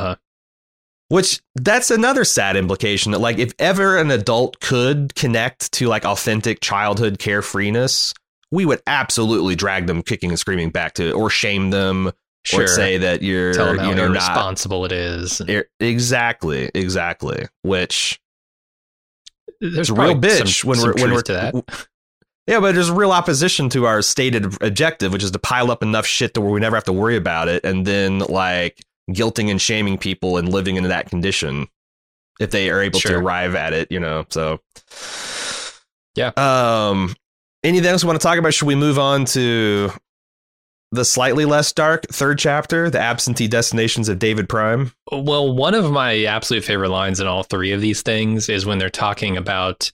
Which, that's another sad implication that, like, if ever an adult could connect to, like, authentic childhood carefreeness, we would absolutely drag them kicking and screaming back to it, or shame them, or say that you're, tell them how irresponsible it is. Exactly. Which, there's a real bitch when we're to that. Yeah, but there's real opposition to our stated objective, which is to pile up enough shit to where we never have to worry about it, and then like guilting and shaming people and living into that condition if they are able to arrive at it, you know. So, yeah. Anything else we want to talk about? Should we move on to the slightly less dark third chapter, The Absentee Destinations of David Prime? Well, one of my absolute favorite lines in all three of these things is when they're talking about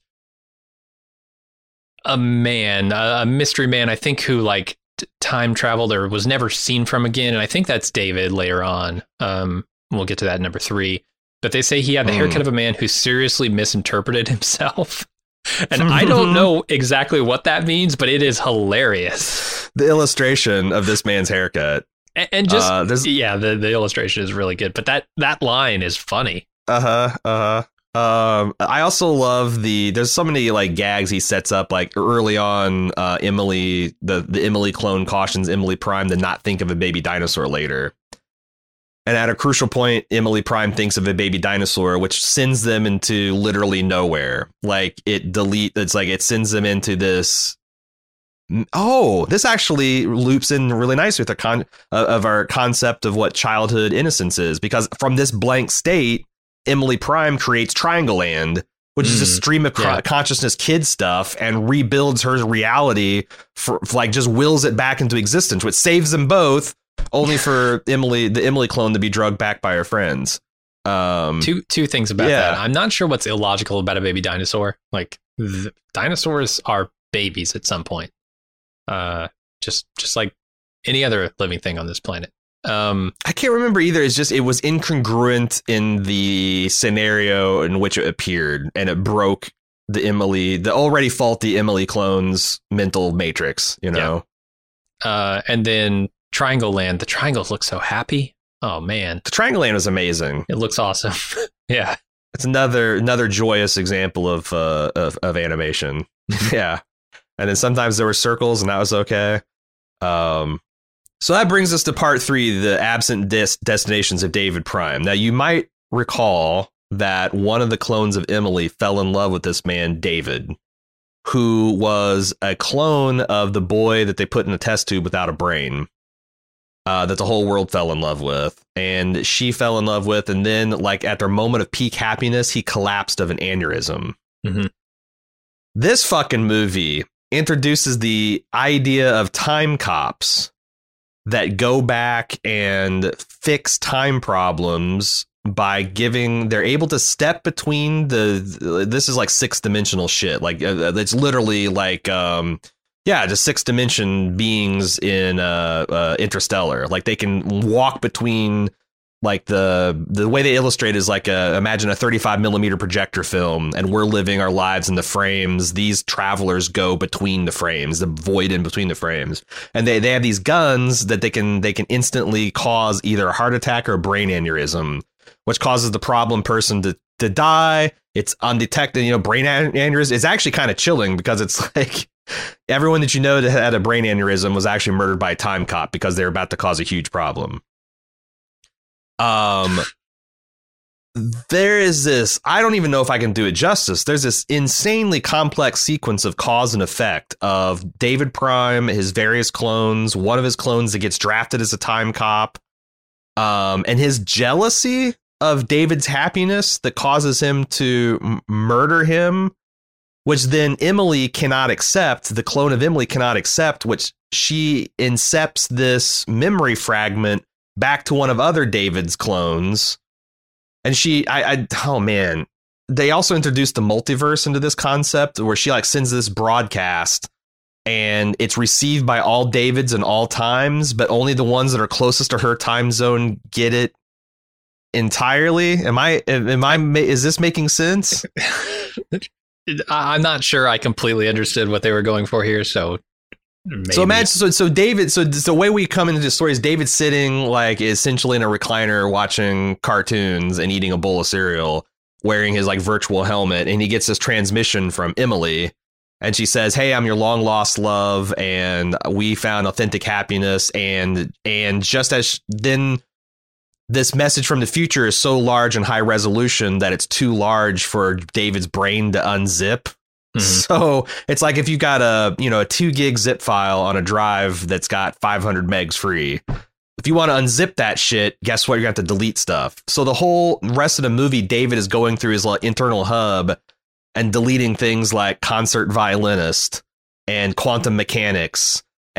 a mystery man, I think, who like time traveled or was never seen from again. And I think that's David later on. We'll get to that in number 3. But they say he had the haircut of a man who seriously misinterpreted himself. And I don't know exactly what that means, but it is hilarious. The illustration of this man's haircut. And just, the illustration is really good. But that line is funny. I also love there's so many like gags he sets up, like early on. Emily, the Emily clone cautions Emily Prime to not think of a baby dinosaur later. And at a crucial point, Emily Prime thinks of a baby dinosaur, which sends them into literally nowhere. Like it sends them into this. Oh, this actually loops in really nice with of our concept of what childhood innocence is, because from this blank state, Emily Prime creates Triangle Land, which is a stream of consciousness kid stuff, and rebuilds her reality for like just wills it back into existence, which saves them both. Only for the Emily clone to be drugged back by her friends. Two things about that. I'm not sure what's illogical about a baby dinosaur. Like dinosaurs are babies at some point. Just like any other living thing on this planet. I can't remember either. It's just it was incongruent in the scenario in which it appeared, and it broke the already faulty Emily clone's mental matrix. You know. Yeah. And then Triangle Land, the triangles look so happy. Oh man, the Triangle Land is amazing. It looks awesome. Yeah, it's another joyous example of animation. Yeah, and then sometimes there were circles, and that was okay. So that brings us to part 3, the absent destinations of David Prime. Now you might recall that one of the clones of Emily fell in love with this man David, who was a clone of the boy that they put in a test tube without a brain. That the whole world fell in love with, and she fell in love with, and then like at their moment of peak happiness, he collapsed of an aneurysm. Mm-hmm. This fucking movie introduces the idea of time cops that go back and fix time problems by they're able to step between this is like 6th-dimensional shit. Like it's literally like, just 6th-dimension beings in Interstellar. Like they can walk between, like the way they illustrate is like imagine a 35mm projector film, and we're living our lives in the frames. These travelers go between the frames, the void in between the frames, and they have these guns that they can instantly cause either a heart attack or a brain aneurysm, which causes the problem person to die. It's undetected. Brain aneurysm is actually kind of chilling, because it's like everyone that that had a brain aneurysm was actually murdered by a time cop because they were about to cause a huge problem. There is this, I don't even know if I can do it justice. There's this insanely complex sequence of cause and effect of David Prime, his various clones, one of his clones that gets drafted as a time cop, and his jealousy of David's happiness that causes him to murder him, which then Emily cannot accept. The clone of Emily cannot accept, which she incepts this memory fragment back to one of other David's clones. And oh man, they also introduced the multiverse into this concept, where she like sends this broadcast and it's received by all Davids in all times, but only the ones that are closest to her time zone get it entirely. Is this making sense? I'm not sure I completely understood what they were going for here. So maybe. So imagine, so David, so the way we come into the story is David sitting like essentially in a recliner watching cartoons and eating a bowl of cereal, wearing his like virtual helmet, and he gets this transmission from Emily, and she says, "Hey, I'm your long lost love, and we found authentic happiness." And just as then, this message from the future is so large and high resolution that it's too large for David's brain to unzip. Mm-hmm. So it's like if you got a 2 gig zip file on a drive that's got 500 megs free. If you want to unzip that shit, guess what? You're going to have to delete stuff. So the whole rest of the movie, David is going through his internal hub and deleting things like concert violinist and quantum mechanics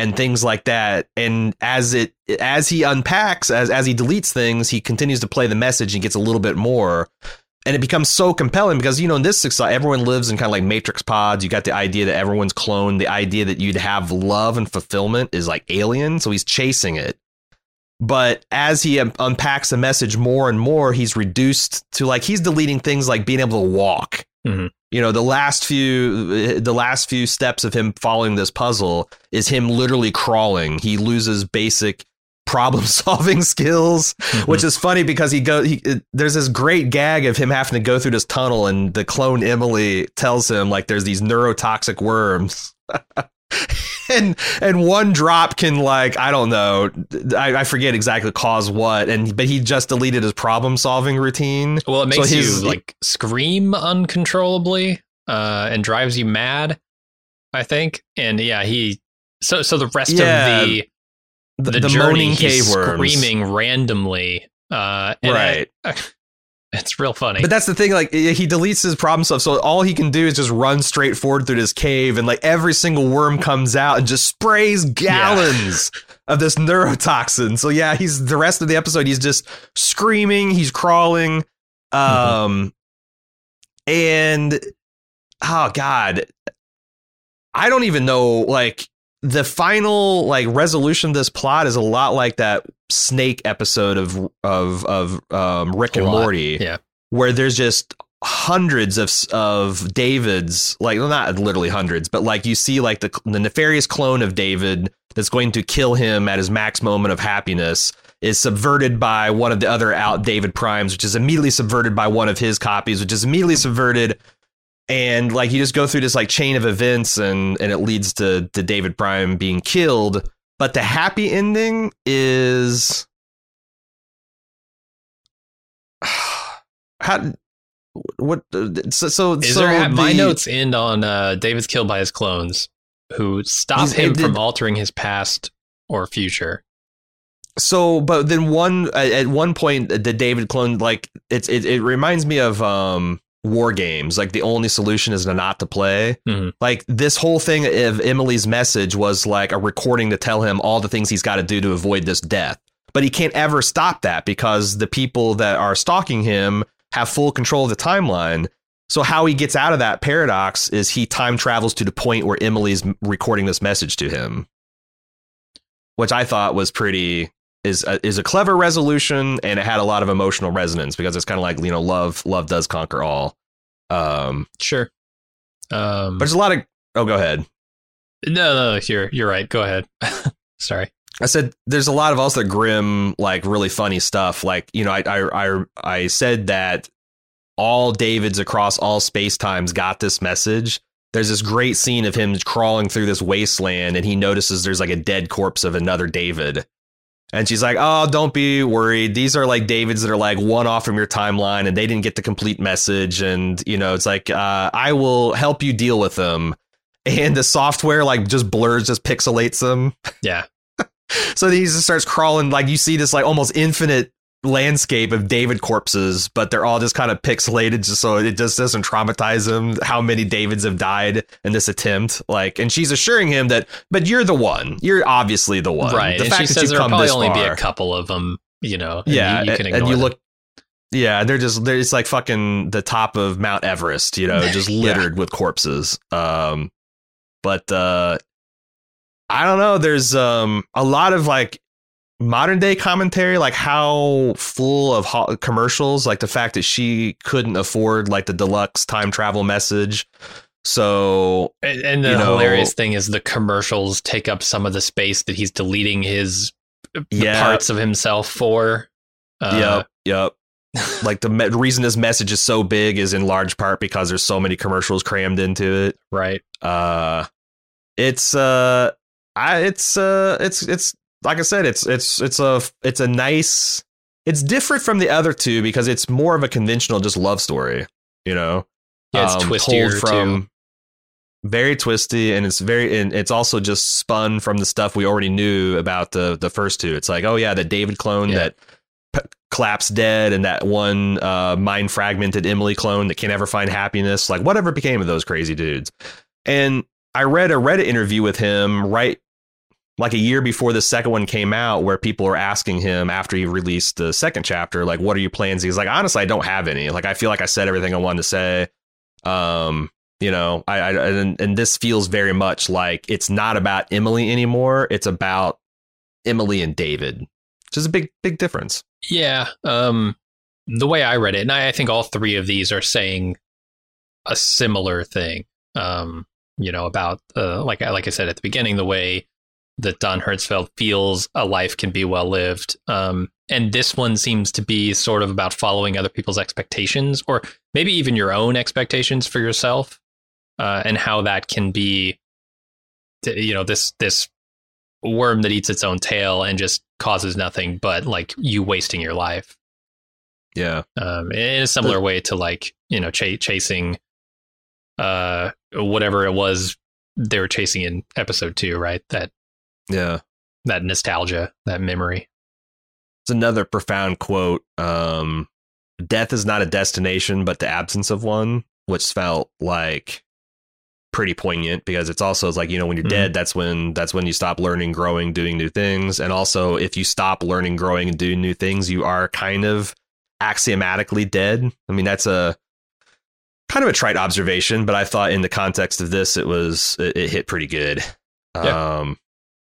and things like that. And as he unpacks, as he deletes things, he continues to play the message and gets a little bit more. And it becomes so compelling because, you know, in this society, everyone lives in kind of like Matrix pods. You got the idea that everyone's cloned. The idea that you'd have love and fulfillment is like alien. So he's chasing it. But as he unpacks the message more and more, he's reduced to like he's deleting things like being able to walk. Mm-hmm. You know, the last few steps of him following this puzzle is him literally crawling. He loses basic problem solving skills, which is funny because there's this great gag of him having to go through this tunnel, and the clone Emily tells him like there's these neurotoxic worms. And one drop can, like, I don't know, I forget exactly cause what, but he just deleted his problem solving routine. Well, it makes you like scream uncontrollably and drives you mad, I think. And yeah, so the rest of the journey, moaning he's screaming randomly. Right. It's real funny. But that's the thing, like, he deletes his problem stuff, so all he can do is just run straight forward through this cave, and like every single worm comes out and just sprays gallons of this neurotoxin. So yeah, the rest of the episode, he's just screaming, he's crawling. And oh god, I don't even know, like, the final like resolution of this plot is a lot like that Snake episode of Rick and Morty, where there's just hundreds of Davids, like, well, not literally hundreds, but like you see like the nefarious clone of David that's going to kill him at his max moment of happiness is subverted by one of the other out David Primes, which is immediately subverted by one of his copies, which is immediately subverted. And like you just go through this like chain of events, and it leads to David Prime being killed. But the happy ending is my notes end on David's killed by his clones, who stop him from altering his past or future. So, but then at one point, the David clone, like it reminds me of war games. Like the only solution is not to play. Mm-hmm. Like this whole thing of Emily's message was like a recording to tell him all the things he's got to do to avoid this death. But he can't ever stop that because the people that are stalking him have full control of the timeline. So how he gets out of that paradox is he time travels to the point where Emily's recording this message to him, which I thought was is a clever resolution, and it had a lot of emotional resonance because it's kind of like, you know, love does conquer all. Sure. But there's a lot of, go ahead. No, you're right. Go ahead. Sorry. I said there's a lot of also grim, like really funny stuff. Like, you know, I said that all Davids across all space times got this message. There's this great scene of him crawling through this wasteland, and he notices there's like a dead corpse of another David. And she's like, oh, don't be worried. These are like Davids that are like one off from your timeline, and they didn't get the complete message. And, you know, it's like, I will help you deal with them. And the software like just pixelates them. Yeah. So he just starts crawling. Like you see this like almost infinite landscape of David corpses, but they're all just kind of pixelated just so it just doesn't traumatize him how many Davids have died in this attempt. Like, and she's assuring him that, but you're the one. You're obviously the one. Right. The fact she says there'll probably only be a couple of them, you know. Yeah. You can ignore them. Look. Yeah, it's like fucking the top of Mount Everest, you know, just littered with corpses. But I don't know. There's a lot of like modern day commentary, like how full of commercials, like the fact that she couldn't afford like the deluxe time travel message. So, and the hilarious thing is the commercials take up some of the space that he's deleting his parts of himself for. Yep. Like the reason this message is so big is in large part because there's so many commercials crammed into it. Right. It's like I said, it's a nice, it's different from the other two because it's more of a conventional just love story, you know. Yeah, it's twistier too. Very twisty, and it's also just spun from the stuff we already knew about the first two. It's like, oh yeah, the David clone that collapsed dead, and that one mind fragmented Emily clone that can't ever find happiness. Like whatever became of those crazy dudes. And I read a Reddit interview with him like a year before the second one came out, where people were asking him after he released the second chapter, like, what are your plans? He's like, honestly, I don't have any. Like, I feel like I said everything I wanted to say. You know, and this feels very much like it's not about Emily anymore. It's about Emily and David, which is a big difference. Yeah. The way I read it, and I think all three of these are saying a similar thing. You know, about like I said at the beginning, the way that Don Hertzfeldt feels a life can be well lived. And this one seems to be sort of about following other people's expectations, or maybe even your own expectations for yourself, and how that can be, you know, this worm that eats its own tail and just causes nothing but like you wasting your life. Yeah. In a similar way to, like, you know, chasing whatever it was they were chasing in episode 2, right? That nostalgia, that memory. It's another profound quote. Death is not a destination, but the absence of one, which felt like pretty poignant, because it's also, it's like, you know, when you're dead, that's when you stop learning, growing, doing new things. And also, if you stop learning, growing, and doing new things, you are kind of axiomatically dead. I mean, that's a kind of a trite observation, but I thought in the context of this, it hit pretty good. Yeah.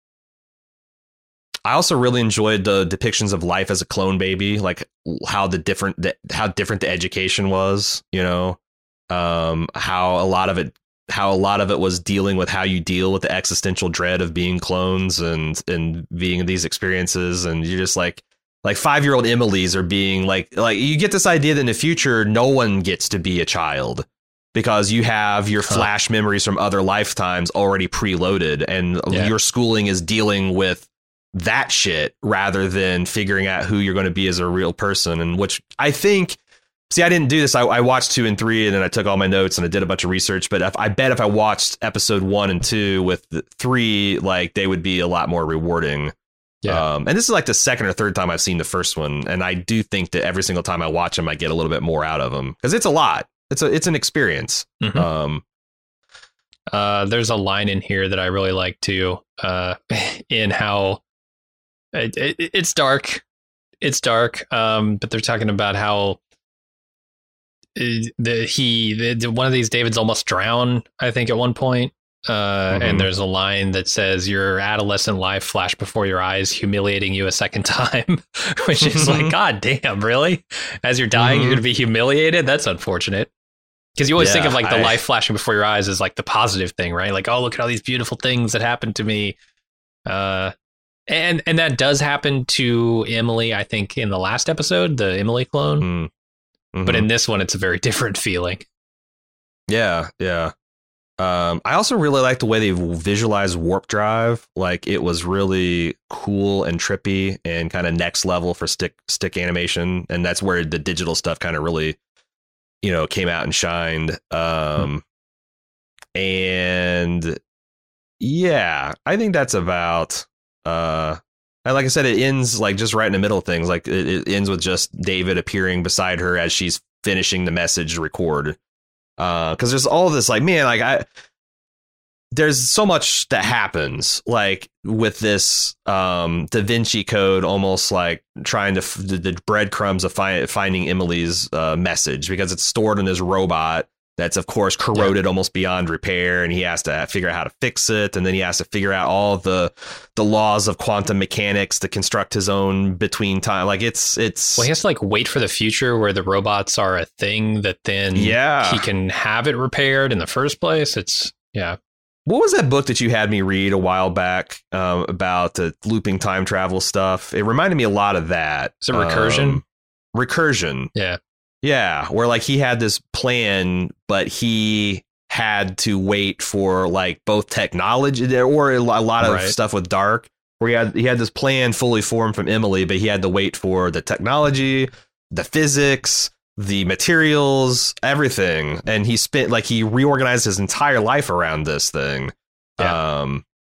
I also really enjoyed the depictions of life as a clone baby, like how different the education was, you know, how a lot of it was dealing with how you deal with the existential dread of being clones and being in these experiences. And you're just like 5-year-old Emily's are being like you get this idea that in the future, no one gets to be a child because you have your flash memories from other lifetimes already preloaded, and your schooling is dealing with that shit rather than figuring out who you're going to be as a real person. And which I think, see, I didn't do this. I watched 2 and 3 and then I took all my notes and I did a bunch of research. But I bet if I watched episode 1 and 2 with 3, like, they would be a lot more rewarding. Yeah. And this is like the second or third time I've seen the first one. And I do think that every single time I watch them, I get a little bit more out of them because it's a lot. It's an experience. Mm-hmm. There's a line in here that I really like too, in how it's dark. It's dark. But they're talking about how one of these Davids almost drowned, I think, at one point. And there's a line that says, your adolescent life flashed before your eyes, humiliating you a second time, which is like, God damn, really? As you're dying, you're going to be humiliated? That's unfortunate. Because you always think of like the life flashing before your eyes as like the positive thing, right? Like, oh, look at all these beautiful things that happened to me. And that does happen to Emily, I think, in the last episode, the Emily clone. But in this one, it's a very different feeling. Yeah, yeah. I also really like the way they visualize warp drive. Like, it was really cool and trippy and kind of next level for stick animation. And that's where the digital stuff kind of really, you know, came out and shined. And yeah, I think that's about, and like I said, it ends like just right in the middle of things. Like it ends with just David appearing beside her as she's finishing the message to record. Because there's all this, like, man, like there's so much that happens, like with this Da Vinci Code, almost like trying to the breadcrumbs of finding Emily's message, because it's stored in this robot that's, of course, corroded almost beyond repair, and he has to figure out how to fix it, and then he has to figure out all the laws of quantum mechanics to construct his own between time. Like it's well, he has to like wait for the future where the robots are a thing that then he can have it repaired in the first place. What was that book that you had me read a while back about the looping time travel stuff? It reminded me a lot of that. Is it Recursion? Recursion. Yeah. Yeah, where like he had this plan, but he had to wait for like both technology or a lot of stuff with Dark, where he had this plan fully formed from Emily, but he had to wait for the technology, the physics, the materials, everything. And he reorganized his entire life around this thing. Yeah.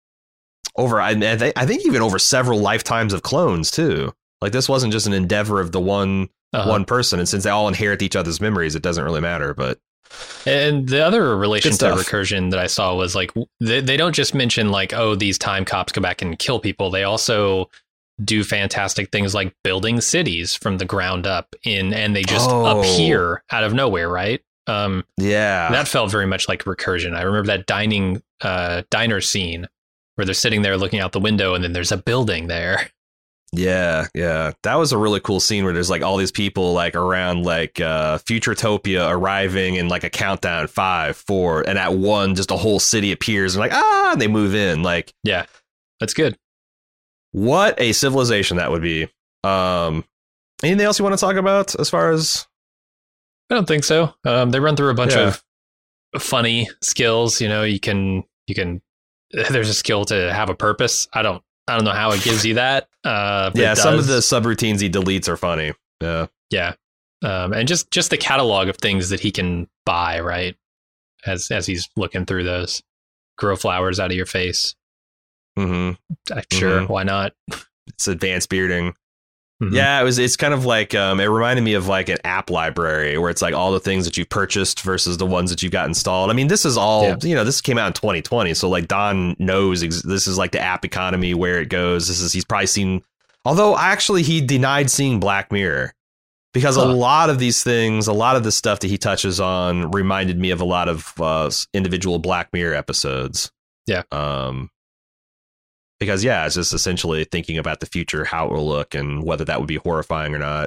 I think even over several lifetimes of clones too. Like, this wasn't just an endeavor of the one person, and since they all inherit each other's memories, it doesn't really matter. But And the other relation to recursion that I saw was like, they don't just mention like, oh, these time cops go back and kill people. They also do fantastic things like building cities from the ground up and they just appear out of nowhere, right? That felt very much like recursion. I remember that diner scene where they're sitting there looking out the window and then there's a building there. Yeah. That was a really cool scene where there's like all these people like around like Futuretopia arriving in like a countdown 5, 4, and at 1 just a whole city appears and like and they move in. Like, yeah, that's good. What a civilization that would be. Anything else you want to talk about as far as? I don't think so. They run through a bunch of funny skills. You know, you can. There's a skill to have a purpose. I don't know how it gives you that. Some of the subroutines he deletes are funny. Yeah. And just the catalog of things that he can buy, right? As he's looking through those, grow flowers out of your face. Mm-hmm. Sure, why not? It's advanced bearding. Mm-hmm. Yeah, it's kind of like it reminded me of like an app library where it's like all the things that you purchased versus the ones that you got installed. I mean, this is all, this came out in 2020. So like Don knows this is like the app economy where it goes. He's probably seen, although actually he denied seeing Black Mirror because a lot of these things, a lot of the stuff that he touches on reminded me of a lot of individual Black Mirror episodes. Yeah. Because, it's just essentially thinking about the future, how it will look and whether that would be horrifying or not.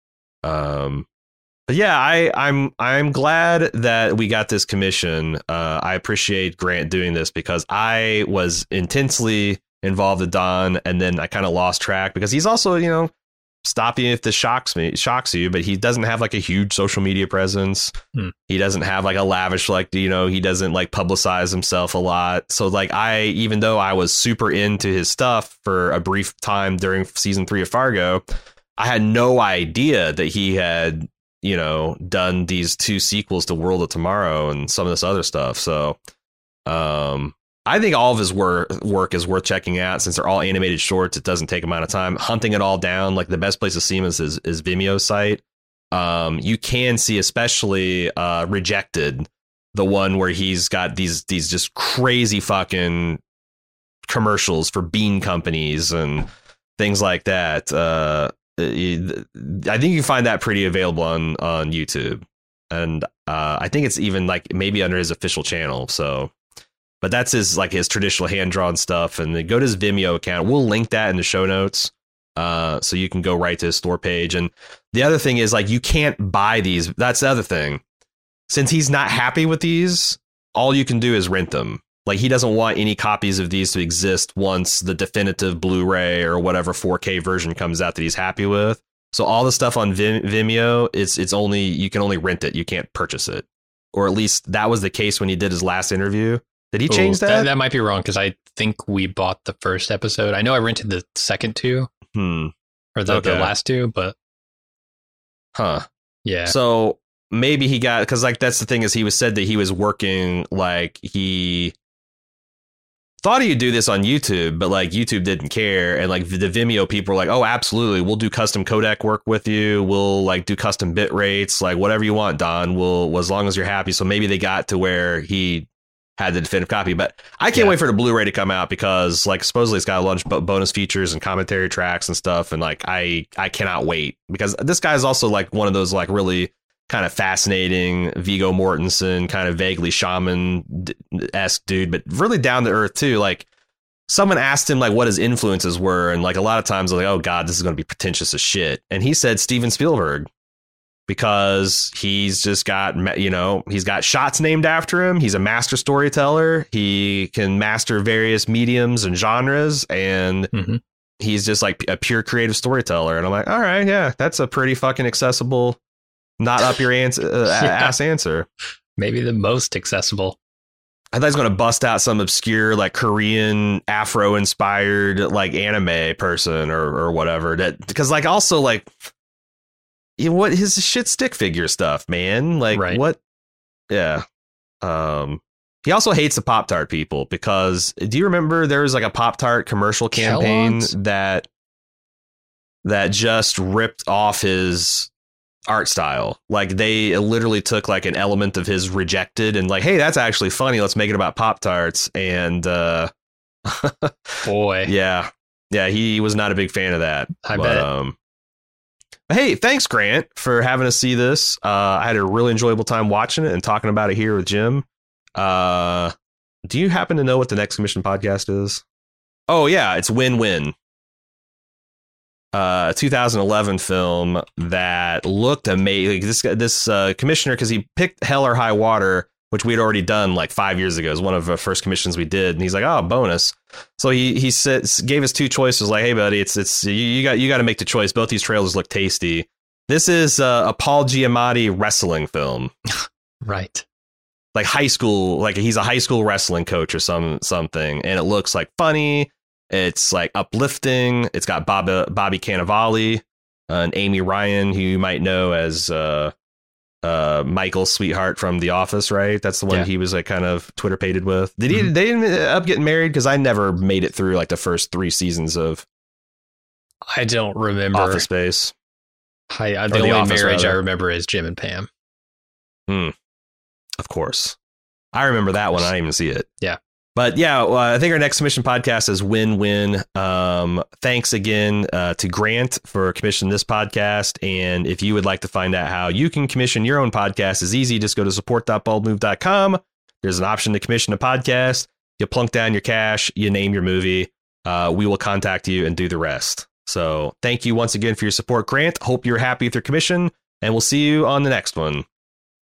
But I'm glad that we got this commission. I appreciate Grant doing this because I was intensely involved with Don and then I kind of lost track because he's also, stop you if this shocks you, but he doesn't have like a huge social media presence. He doesn't have like a lavish, he doesn't like publicize himself a lot. So like even though I was super into his stuff for a brief time during season 3 of Fargo, I had no idea that he had, done these 2 sequels to World of Tomorrow and some of this other stuff. So, I think all of his work is worth checking out since they're all animated shorts. It doesn't take a amount of time. Hunting it all down, like the best place to see him is Vimeo's site. You can see especially Rejected, the one where he's got these just crazy fucking commercials for bean companies and things like that. I think you can find that pretty available on YouTube. And I think it's even like maybe under his official channel. So. But that's his traditional hand-drawn stuff. And then go to his Vimeo account. We'll link that in the show notes so you can go right to his store page. And the other thing is, like, you can't buy these. That's the other thing. Since he's not happy with these, all you can do is rent them. Like, he doesn't want any copies of these to exist once the definitive Blu-ray or whatever 4K version comes out that he's happy with. So all the stuff on Vimeo, it's only, you can only rent it. You can't purchase it. Or at least that was the case when he did his last interview. Did he change that? That might be wrong because I think we bought the first episode. I know I rented the second 2 or the last 2, but yeah. So maybe he got, because like that's the thing is he said that he was working, like he thought he'd do this on YouTube, but like YouTube didn't care, and like the Vimeo people were like, oh, absolutely, we'll do custom codec work with you, we'll like do custom bit rates, like whatever you want, Don. We'll, as long as you're happy. So maybe they got to where he had the definitive copy, but I can't wait for the Blu-ray to come out because like supposedly it's got a bunch of bonus features and commentary tracks and stuff, and like I cannot wait because this guy is also like one of those like really kind of fascinating Viggo Mortensen kind of vaguely shaman-esque dude, but really down to earth too. Like someone asked him like what his influences were, and like a lot of times they're like, oh god, this is going to be pretentious as shit, and he said Steven Spielberg. Because he's just got, he's got shots named after him. He's a master storyteller. He can master various mediums and genres. And he's just like a pure creative storyteller. And I'm like, all right, yeah, that's a pretty fucking accessible, not up your ass answer. Maybe the most accessible. I thought he was going to bust out some obscure like Korean Afro inspired like anime person or whatever. That because like also like. What his shit stick figure stuff, man? Like what? Yeah. He also hates the Pop-Tart people because do you remember there was like a Pop-Tart commercial campaign that just ripped off his art style. Like they literally took like an element of his Rejected and like, hey, that's actually funny. Let's make it about Pop-Tarts. And boy, yeah, he was not a big fan of that. I bet. But hey, thanks, Grant, for having us see this. I had a really enjoyable time watching it and talking about it here with Jim. Do you happen to know what the next commission podcast is? Oh yeah, it's Win-Win. 2011 film that looked amazing. This commissioner, because he picked Hell or High Water, which we had already done like 5 years ago. It was one of the first commissions we did, and he's like, "Oh, bonus." So he gave us two choices. Like, "Hey, buddy, it's you got to make the choice. Both these trailers look tasty." This is a Paul Giamatti wrestling film, right? Like high school, like he's a high school wrestling coach or something, and it looks like funny. It's like uplifting. It's got Bobby Cannavale and Amy Ryan, who you might know as Michael's sweetheart from The Office, right? That's the one he was like kind of Twitter pated with. They didn't end up getting married? Because I never made it through like the first 3 seasons of. I don't remember Office Space. The only Office, marriage I remember is Jim and Pam. Of course, I remember that one. I didn't even see it. Yeah. But yeah, I think our next commission podcast is Win-Win. Thanks again to Grant for commissioning this podcast. And if you would like to find out how you can commission your own podcast, is easy. Just go to support.baldmove.com. There's an option to commission a podcast. You plunk down your cash, you name your movie. We will contact you and do the rest. So thank you once again for your support, Grant. Hope you're happy with your commission, and we'll see you on the next one.